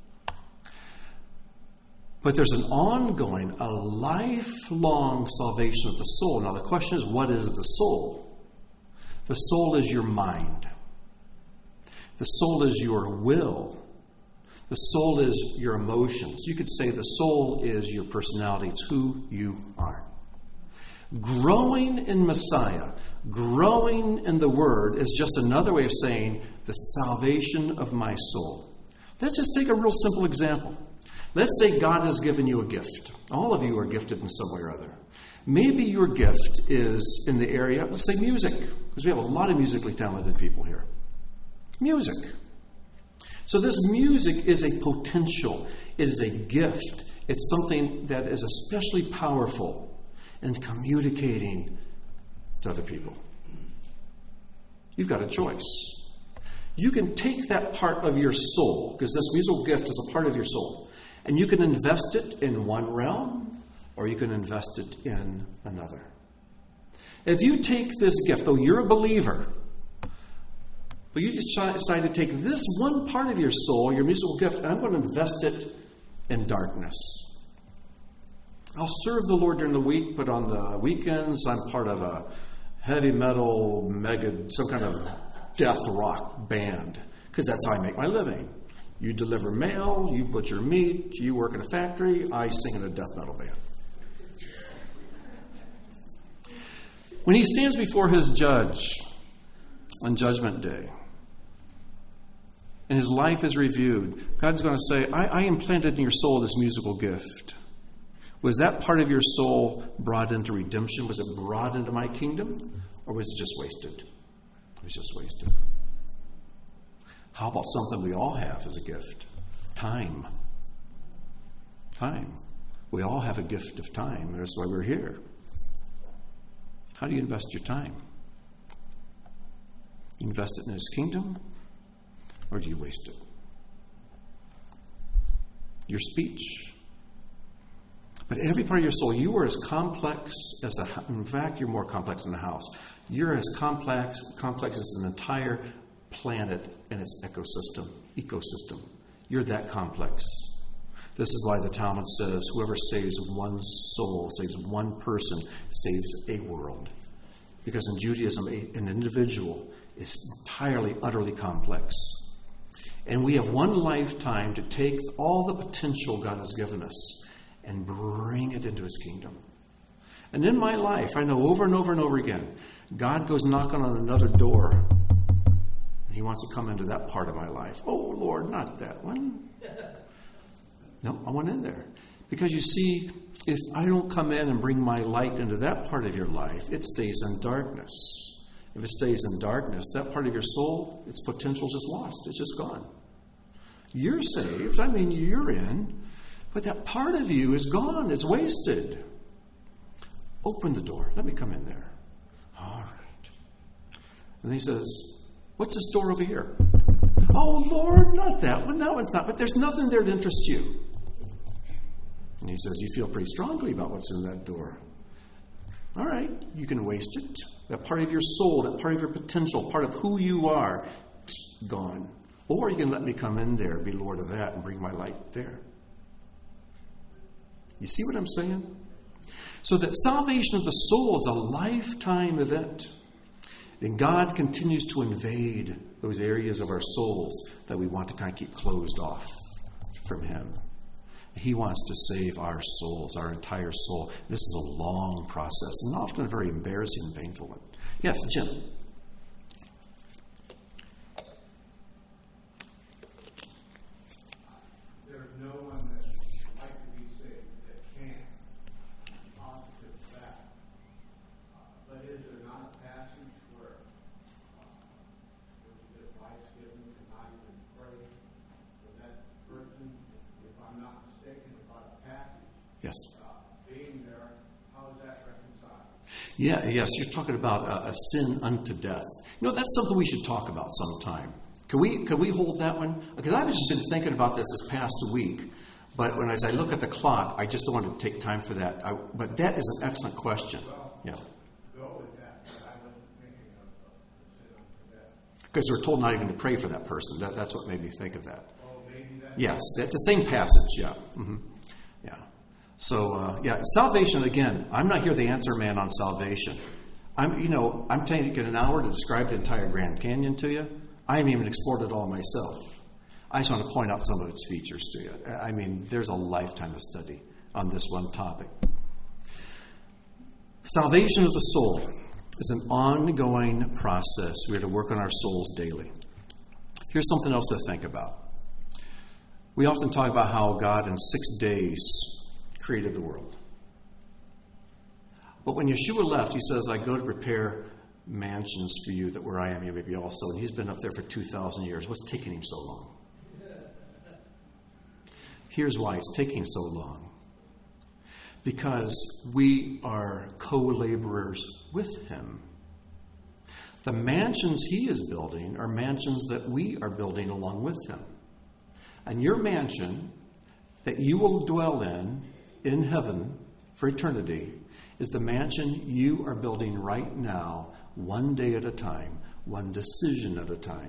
But there's an ongoing, a lifelong salvation of the soul. Now the question is, what is the soul? The soul is your mind. The soul is your will. The soul is your emotions. You could say the soul is your personality. It's who you are. Growing in Messiah, growing in the Word is just another way of saying the salvation of my soul. Let's just take a real simple example. Let's say God has given you a gift. All of you are gifted in some way or other. Maybe your gift is in the area, let's say music, because we have a lot of musically talented people here. Music. So this music is a potential. It is a gift. It's something that is especially powerful in communicating to other people. You've got a choice. You can take that part of your soul, because this musical gift is a part of your soul, and you can invest it in one realm, or you can invest it in another. If you take this gift, though you're a believer, but you decide to take this one part of your soul, your musical gift, and I'm going to invest it in darkness. I'll serve the Lord during the week, but on the weekends, I'm part of a heavy metal, mega, some kind of death rock band, because that's how I make my living. You deliver mail, you butcher meat, you work in a factory, I sing in a death metal band. When he stands before his judge on Judgment Day, and his life is reviewed, God's going to say, I, I implanted in your soul this musical gift. Was that part of your soul brought into redemption? Was it brought into my kingdom? Or was it just wasted? It was just wasted. How about something we all have as a gift? Time. Time. We all have a gift of time. That's why we're here. How do you invest your time? You invest it in his kingdom? Or do you waste it? Your speech. But every part of your soul, you are as complex as a, in fact, you're more complex than a house. You're as complex, complex as an entire planet and its ecosystem, ecosystem. You're that complex. This is why the Talmud says, whoever saves one soul, saves one person, saves a world. Because in Judaism, a, an individual is entirely, utterly complex. And we have one lifetime to take all the potential God has given us and bring it into his kingdom. And in my life, I know over and over and over again, God goes knocking on another door. And he wants to come into that part of my life. Oh, Lord, not that one. No, I want in there. Because you see, if I don't come in and bring my light into that part of your life, it stays in darkness. If it stays in darkness, that part of your soul, its potential is just lost. It's just gone. You're saved. I mean, you're in. But that part of you is gone. It's wasted. Open the door. Let me come in there. All right. And he says, what's this door over here? Oh, Lord, not that one. That one's not. But there's nothing there that interests you. And he says, you feel pretty strongly about what's in that door. All right. You can waste it. That part of your soul, that part of your potential, part of who you are, gone. Or you can let me come in there, be Lord of that, and bring my light there. You see what I'm saying? So that salvation of the soul is a lifetime event. And God continues to invade those areas of our souls that we want to kind of keep closed off from him. He wants to save our souls, our entire soul. This is a long process, and often a very embarrassing and painful one. Yes, Jim. There's no one that would like to be saved that can. Opposite fact. Uh, but is there not a passage where uh, there's advice given to not even pray for that person? If I'm not mistaken about a passage, yes. Uh, being there, how is that reconciled? Yeah, yes, you're talking about a, a sin unto death. You know, that's something we should talk about sometime. Can we can we hold that one? Because I've just been thinking about this this past week, but when as I look at the clock, I just don't want to take time for that. I, but that is an excellent question. Well, yeah. Go with that, but I wasn't thinking of the sin unto death. Because we're told not even to pray for that person. That, that's what made me think of that. Oh, maybe that. Yes, it's the same passage, yeah. Mm-hmm. Yeah. So, uh, yeah, salvation, again, I'm not here the answer man on salvation. I'm, you know, I'm taking an hour to describe the entire Grand Canyon to you. I haven't even explored it all myself. I just want to point out some of its features to you. I mean, there's a lifetime of study on this one topic. Salvation of the soul is an ongoing process. We are to work on our souls daily. Here's something else to think about. We often talk about how God in six days created the world. But when Yeshua left, he says, I go to prepare mansions for you, that where I am, you may be also. And he's been up there for two thousand years. What's taking him so long? Here's why it's taking so long. Because we are co-laborers with him. The mansions he is building are mansions that we are building along with him. And your mansion that you will dwell in, in heaven for eternity, is the mansion you are building right now, one day at a time, one decision at a time.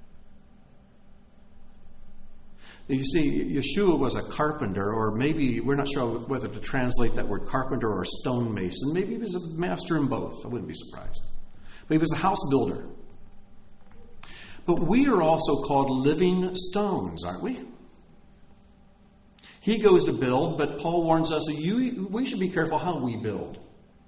You see, Yeshua was a carpenter, or maybe, we're not sure whether to translate that word carpenter or stonemason. Maybe he was a master in both. I wouldn't be surprised. But he was a house builder. But we are also called living stones, aren't we? He goes to build, but Paul warns us that you, we should be careful how we build.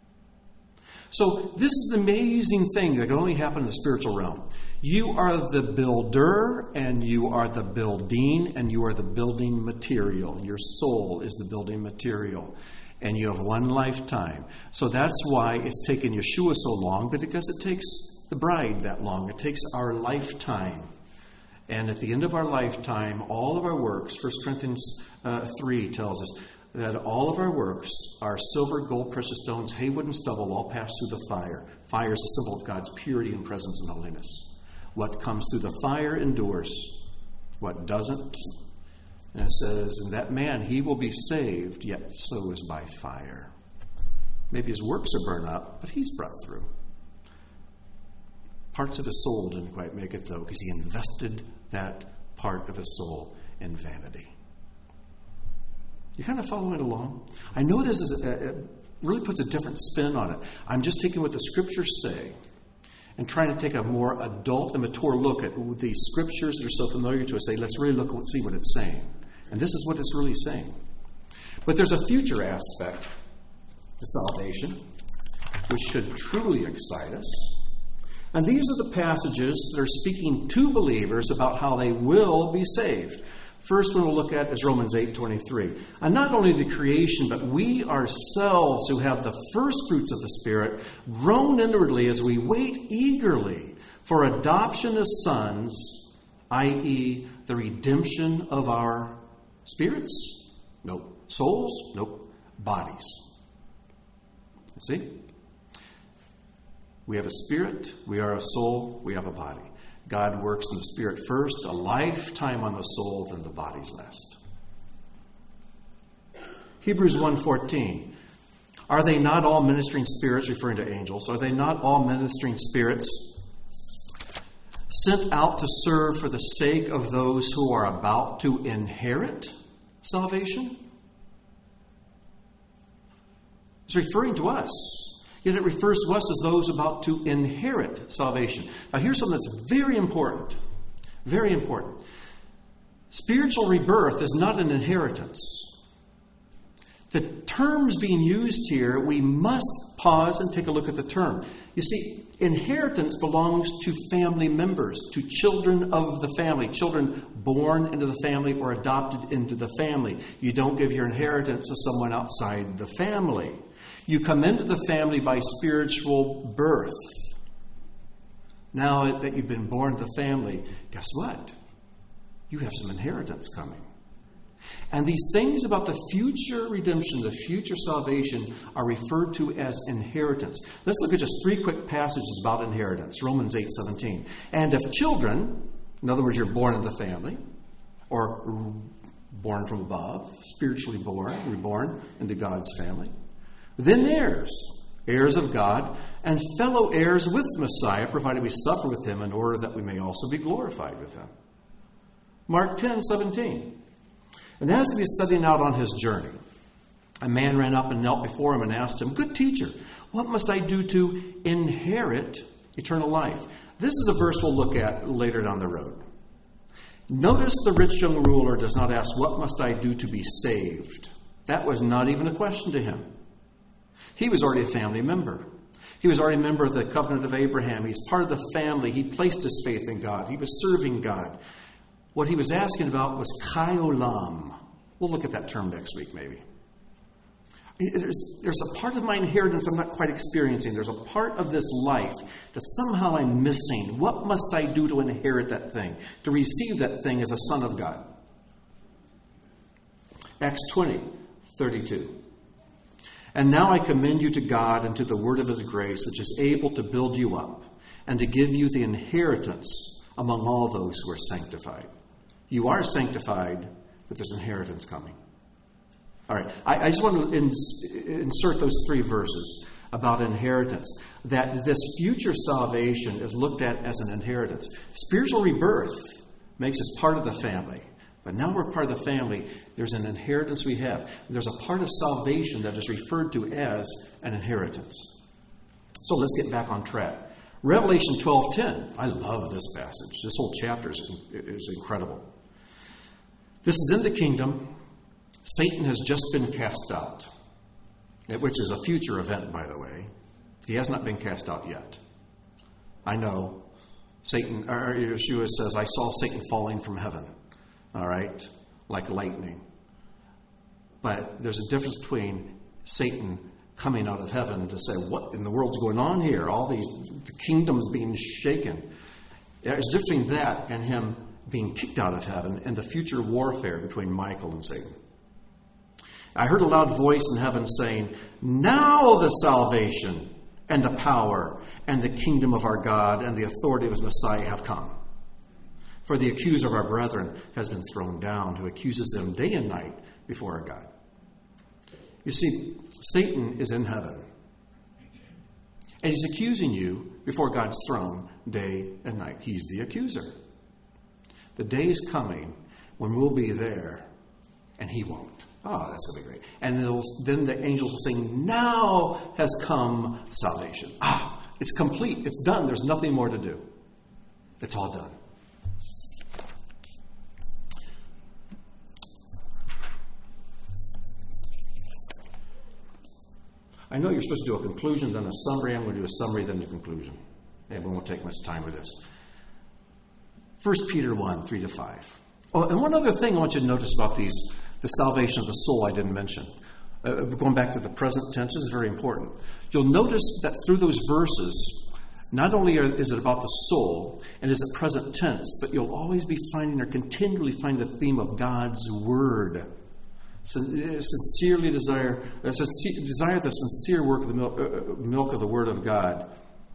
So this is the amazing thing that can only happen in the spiritual realm. You are the builder, and you are the building, and you are the building material. Your soul is the building material. And you have one lifetime. So that's why it's taken Yeshua so long, but because it takes the bride that long. It takes our lifetime. And at the end of our lifetime, all of our works, First Corinthians uh, three tells us that all of our works are silver, gold, precious stones, hay, wood, and stubble, all pass through the fire. Fire is a symbol of God's purity and presence and holiness. What comes through the fire endures. What doesn't, and it says, and that man, he will be saved, yet so is by fire. Maybe his works are burned up, but he's brought through. Parts of his soul didn't quite make it, though, because he invested that part of his soul in vanity. You kind of following along? I know this is a, it really puts a different spin on it. I'm just taking what the scriptures say and trying to take a more adult and mature look at these scriptures that are so familiar to us. Say, let's really look and see what it's saying. And this is what it's really saying. But there's a future aspect to salvation, which should truly excite us. And these are the passages that are speaking to believers about how they will be saved. First one we'll look at is Romans eight twenty-three. And not only the creation, but we ourselves who have the first fruits of the Spirit groan inwardly as we wait eagerly for adoption as sons, that is the redemption of our spirits? Nope. Souls? Nope. Bodies. See? We have a spirit, we are a soul, we have a body. God works in the spirit first, a lifetime on the soul, then the body's last. Hebrews one fourteen. Are they not all ministering spirits, referring to angels, are they not all ministering spirits sent out to serve for the sake of those who are about to inherit salvation? It's referring to us. Yet it refers to us as those about to inherit salvation. Now here's something that's very important. Very important. Spiritual rebirth is not an inheritance. The terms being used here, we must pause and take a look at the term. You see, inheritance belongs to family members, to children of the family, children born into the family or adopted into the family. You don't give your inheritance to someone outside the family. You come into the family by spiritual birth. Now that you've been born to the family, guess what? You have some inheritance coming. And these things about the future redemption, the future salvation, are referred to as inheritance. Let's look at just three quick passages about inheritance. Romans eight seventeen. And if children, in other words, you're born into the family, or born from above, spiritually born, reborn into God's family, then heirs, heirs of God, and fellow heirs with the Messiah, provided we suffer with him in order that we may also be glorified with him. Mark ten seventeen. And as he was setting out on his journey, a man ran up and knelt before him and asked him, Good teacher, what must I do to inherit eternal life? This is a verse we'll look at later down the road. Notice the rich young ruler does not ask, What must I do to be saved? That was not even a question to him. He was already a family member. He was already a member of the covenant of Abraham. He's part of the family. He placed his faith in God. He was serving God. What he was asking about was Chai Olam. We'll look at that term next week, maybe. There's, there's a part of my inheritance I'm not quite experiencing. There's a part of this life that somehow I'm missing. What must I do to inherit that thing, to receive that thing as a son of God? Acts twenty, thirty-two. And now I commend you to God and to the word of his grace, which is able to build you up and to give you the inheritance among all those who are sanctified. You are sanctified, but there's inheritance coming. All right, I, I just want to ins, insert those three verses about inheritance, that this future salvation is looked at as an inheritance. Spiritual rebirth makes us part of the family. But now we're part of the family. There's an inheritance we have. There's a part of salvation that is referred to as an inheritance. So let's get back on track. Revelation twelve ten. I love this passage. This whole chapter is, is incredible. This is in the kingdom. Satan has just been cast out, which is a future event, by the way. He has not been cast out yet. I know. Satan, or Yeshua says, I saw Satan falling from heaven. All right, like lightning. But there's a difference between Satan coming out of heaven to say, what in the world's going on here? All these the kingdoms being shaken. There's a difference between that and him being kicked out of heaven and the future warfare between Michael and Satan. I heard a loud voice in heaven saying, now the salvation and the power and the kingdom of our God and the authority of his Messiah have come. For the accuser of our brethren has been thrown down, who accuses them day and night before our God. You see, Satan is in heaven. And he's accusing you before God's throne day and night. He's the accuser. The day is coming when we'll be there and he won't. Oh, that's going to be great. And then the angels will sing, now has come salvation. Ah, it's complete. It's done. There's nothing more to do. It's all done. I know you're supposed to do a conclusion, then a summary. I'm going to do a summary, then a conclusion. And we won't take much time with this. First Peter one, three to five. Oh, and one other thing I want you to notice about these, the salvation of the soul I didn't mention. Uh, going back to the present tense is very important. You'll notice that through those verses, not only are, is it about the soul, and is it present tense, but you'll always be finding or continually find the theme of God's Word. Sincerely desire, uh, desire the sincere work of the milk, uh, milk of the Word of God,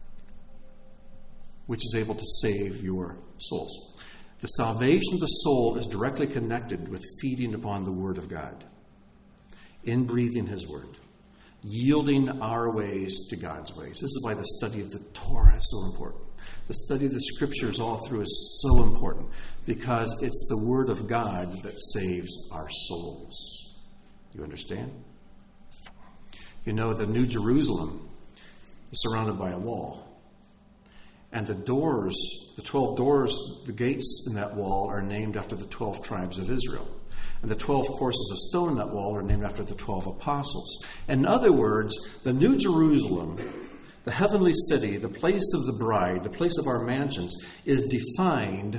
which is able to save your souls. The salvation of the soul is directly connected with feeding upon the Word of God, in-breathing His Word, yielding our ways to God's ways. This is why the study of the Torah is so important. The study of the Scriptures all through is so important, because it's the Word of God that saves our souls. You understand? You know, the New Jerusalem is surrounded by a wall. And the doors, the twelve doors, the gates in that wall are named after the twelve tribes of Israel. And the twelve courses of stone in that wall are named after the twelve apostles. In other words, the New Jerusalem, the heavenly city, the place of the bride, the place of our mansions, is defined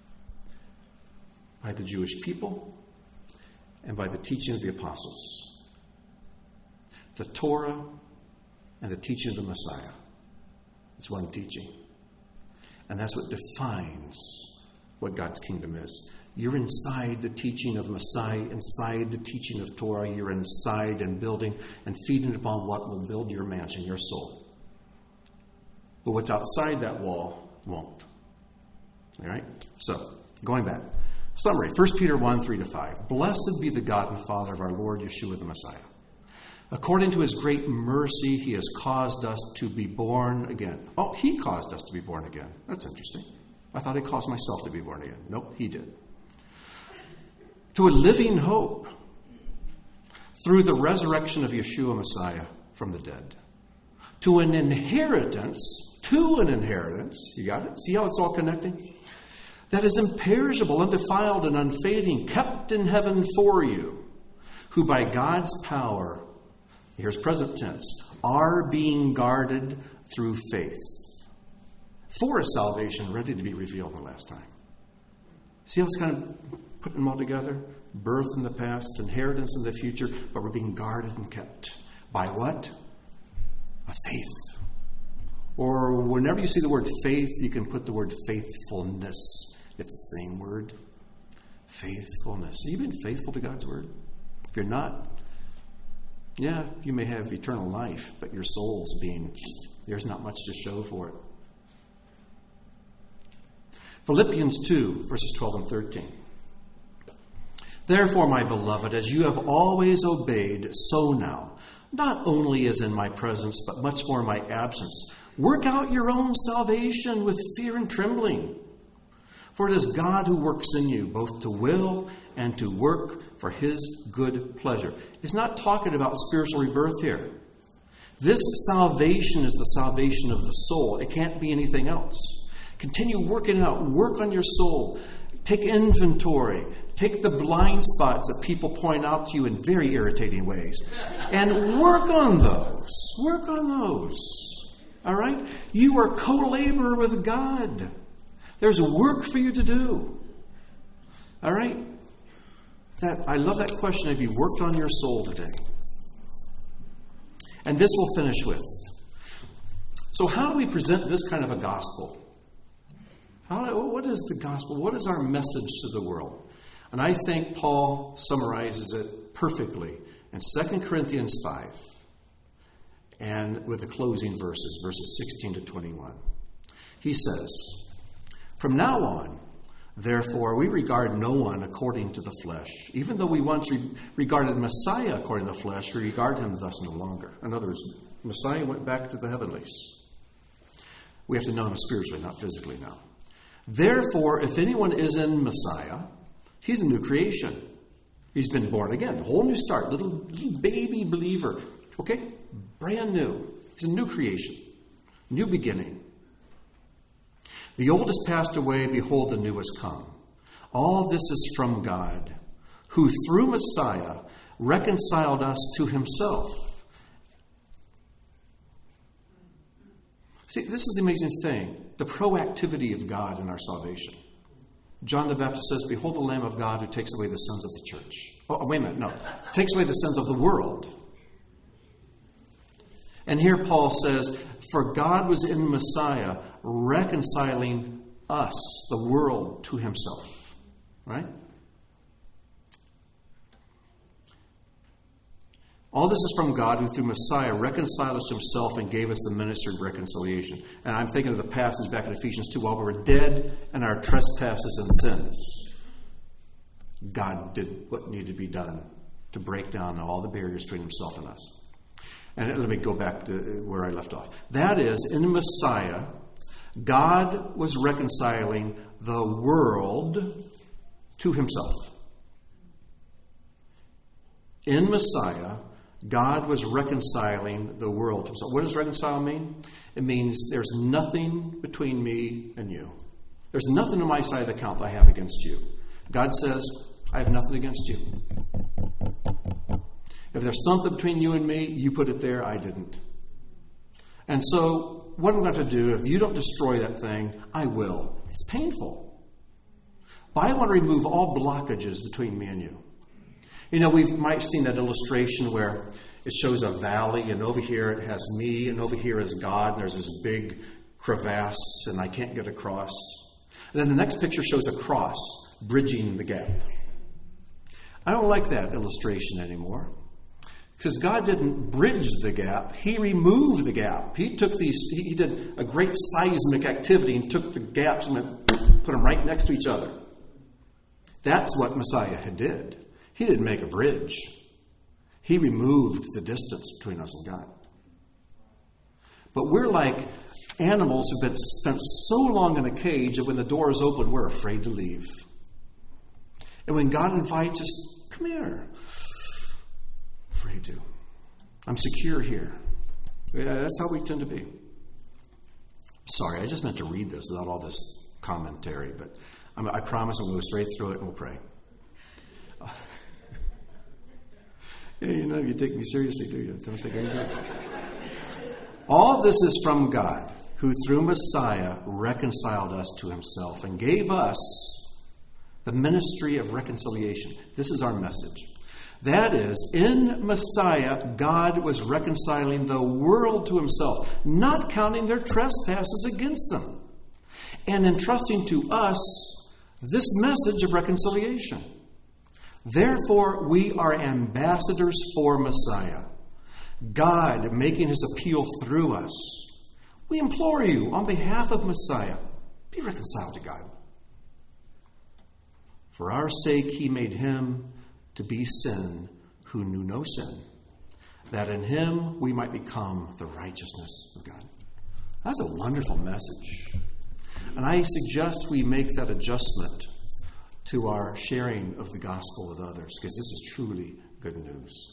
by the Jewish people and by the teaching of the apostles. The Torah and the teaching of the Messiah. It's one teaching. And that's what defines what God's kingdom is. You're inside the teaching of Messiah, inside the teaching of Torah. You're inside and building and feeding upon what will build your mansion, your soul. But what's outside that wall won't. All right? So, going back. Summary, First Peter one, three to five. Blessed be the God and Father of our Lord Yeshua the Messiah. According to his great mercy, he has caused us to be born again. Oh, he caused us to be born again. That's interesting. I thought I caused myself to be born again. Nope, he did. To a living hope through the resurrection of Yeshua Messiah from the dead. To an inheritance, to an inheritance, you got it? See how it's all connecting? That is imperishable, undefiled, and unfading, kept in heaven for you, who by God's power Here's present tense. Are being guarded through faith for a salvation ready to be revealed the last time. See how it's kind of putting them all together? Birth in the past, inheritance in the future, but we're being guarded and kept. By what? A faith. Or whenever you see the word faith, you can put the word faithfulness. It's the same word. Faithfulness. Have you been faithful to God's word? If you're not, yeah, you may have eternal life, but your soul's being, there's not much to show for it. Philippians two, verses twelve and thirteen. Therefore, my beloved, as you have always obeyed, so now, not only as in my presence, but much more in my absence, work out your own salvation with fear and trembling. For it is God who works in you, both to will and to work for his good pleasure. He's not talking about spiritual rebirth here. This salvation is the salvation of the soul. It can't be anything else. Continue working out. Work on your soul. Take inventory. Take the blind spots that people point out to you in very irritating ways. And work on those. Work on those. All right? You are co-laborer with God. There's work for you to do. All right? That I love that question. Have you worked on your soul today? And this we'll finish with. So how do we present this kind of a gospel? How, what is the gospel? What is our message to the world? And I think Paul summarizes it perfectly in Second Corinthians five. And with the closing verses, verses sixteen to twenty-one. He says, from now on, therefore, we regard no one according to the flesh. Even though we once re- regarded Messiah according to the flesh, we regard him thus no longer. In other words, Messiah went back to the heavenlies. We have to know him spiritually, not physically now. Therefore, if anyone is in Messiah, he's a new creation. He's been born again. A whole new start. Little, little baby believer. Okay? Brand new. He's a new creation. New beginning. The old has passed away. Behold, the new has come. All this is from God, who through Messiah reconciled us to himself. See, this is the amazing thing. The proactivity of God in our salvation. John the Baptist says, behold the Lamb of God who takes away the sins of the church. Oh, wait a minute, no. Takes away the sins of the world. And here Paul says, for God was in Messiah reconciling us, the world, to himself. Right? All this is from God, who through Messiah reconciled us to himself and gave us the ministry of reconciliation. And I'm thinking of the passage back in Ephesians two. While we were dead in our trespasses and sins, God did what needed to be done to break down all the barriers between himself and us. And let me go back to where I left off. That is, in Messiah, God was reconciling the world to himself. In Messiah, God was reconciling the world to himself. What does reconcile mean? It means there's nothing between me and you. There's nothing on my side of the account that I have against you. God says, I have nothing against you. If there's something between you and me, you put it there, I didn't. And so, what I'm going to do, if you don't destroy that thing, I will. It's painful. But I want to remove all blockages between me and you. You know, we might have seen that illustration where it shows a valley, and over here it has me, and over here is God, and there's this big crevasse, and I can't get across. And then the next picture shows a cross bridging the gap. I don't like that illustration anymore. Because God didn't bridge the gap, he removed the gap. He took these, he did a great seismic activity and took the gaps and put them right next to each other. That's what Messiah had did. He didn't make a bridge. He removed the distance between us and God. But we're like animals who've been spent so long in a cage that when the door is open, we're afraid to leave. And when God invites us, come here. Afraid to. I'm secure here. Yeah, that's how we tend to be. Sorry, I just meant to read this without all this commentary, but I'm, I promise I'm going to go straight through it and we'll pray. Yeah, you know, you take me seriously, do you? Don't think I do. All this is from God, who through Messiah reconciled us to himself and gave us the ministry of reconciliation. This is our message. That is, in Messiah, God was reconciling the world to himself, not counting their trespasses against them, and entrusting to us this message of reconciliation. Therefore, we are ambassadors for Messiah, God making his appeal through us. We implore you, on behalf of Messiah, be reconciled to God. For our sake, he made him to be sin who knew no sin, that in him we might become the righteousness of God. That's a wonderful message. And I suggest we make that adjustment to our sharing of the gospel with others, because this is truly good news.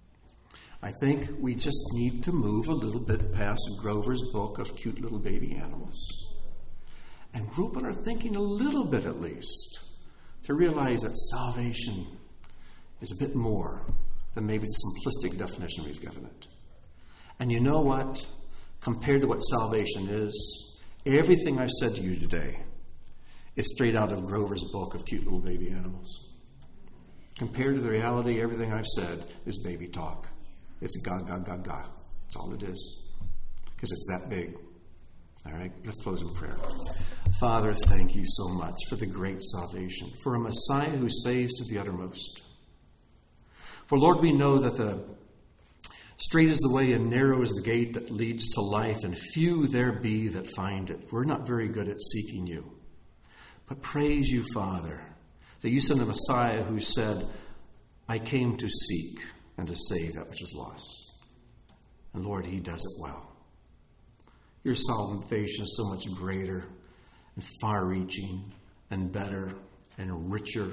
I think we just need to move a little bit past Grover's book of cute little baby animals and group in our thinking a little bit at least to realize that salvation is a bit more than maybe the simplistic definition we've given it. And you know what? Compared to what salvation is, everything I've said to you today is straight out of Grover's book of cute little baby animals. Compared to the reality, everything I've said is baby talk. It's ga, ga, ga, ga. That's all it is. Because it's that big. All right, let's close in prayer. Father, thank you so much for the great salvation, for a Messiah who saves to the uttermost. For, Lord, we know that the straight is the way and narrow is the gate that leads to life, and few there be that find it. We're not very good at seeking you. But praise you, Father, that you sent a Messiah who said, I came to seek and to save that which is lost. And Lord, he does it well. Your salvation is so much greater and far-reaching and better and richer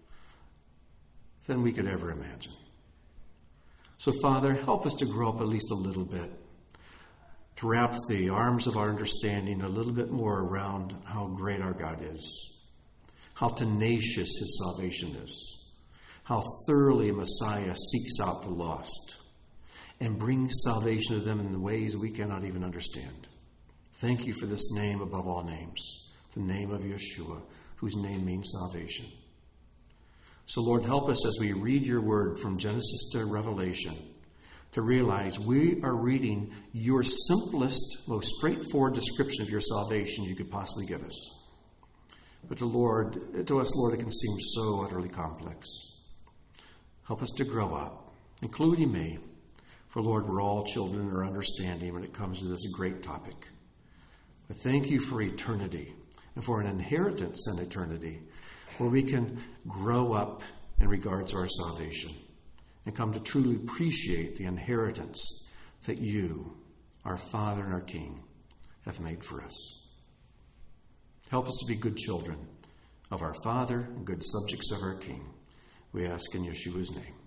than we could ever imagine. So, Father, help us to grow up at least a little bit, to wrap the arms of our understanding a little bit more around how great our God is, how tenacious his salvation is, how thoroughly Messiah seeks out the lost and brings salvation to them in the ways we cannot even understand. Thank you for this name above all names, the name of Yeshua, whose name means salvation. So, Lord, help us as we read your word from Genesis to Revelation to realize we are reading your simplest, most straightforward description of your salvation you could possibly give us. But to, Lord, to us, Lord, it can seem so utterly complex. Help us to grow up, including me. For, Lord, we're all children in our understanding when it comes to this great topic. But thank you for eternity and for an inheritance in eternity where we can grow up in regards to our salvation and come to truly appreciate the inheritance that you, our Father and our King, have made for us. Help us to be good children of our Father and good subjects of our King. We ask in Yeshua's name.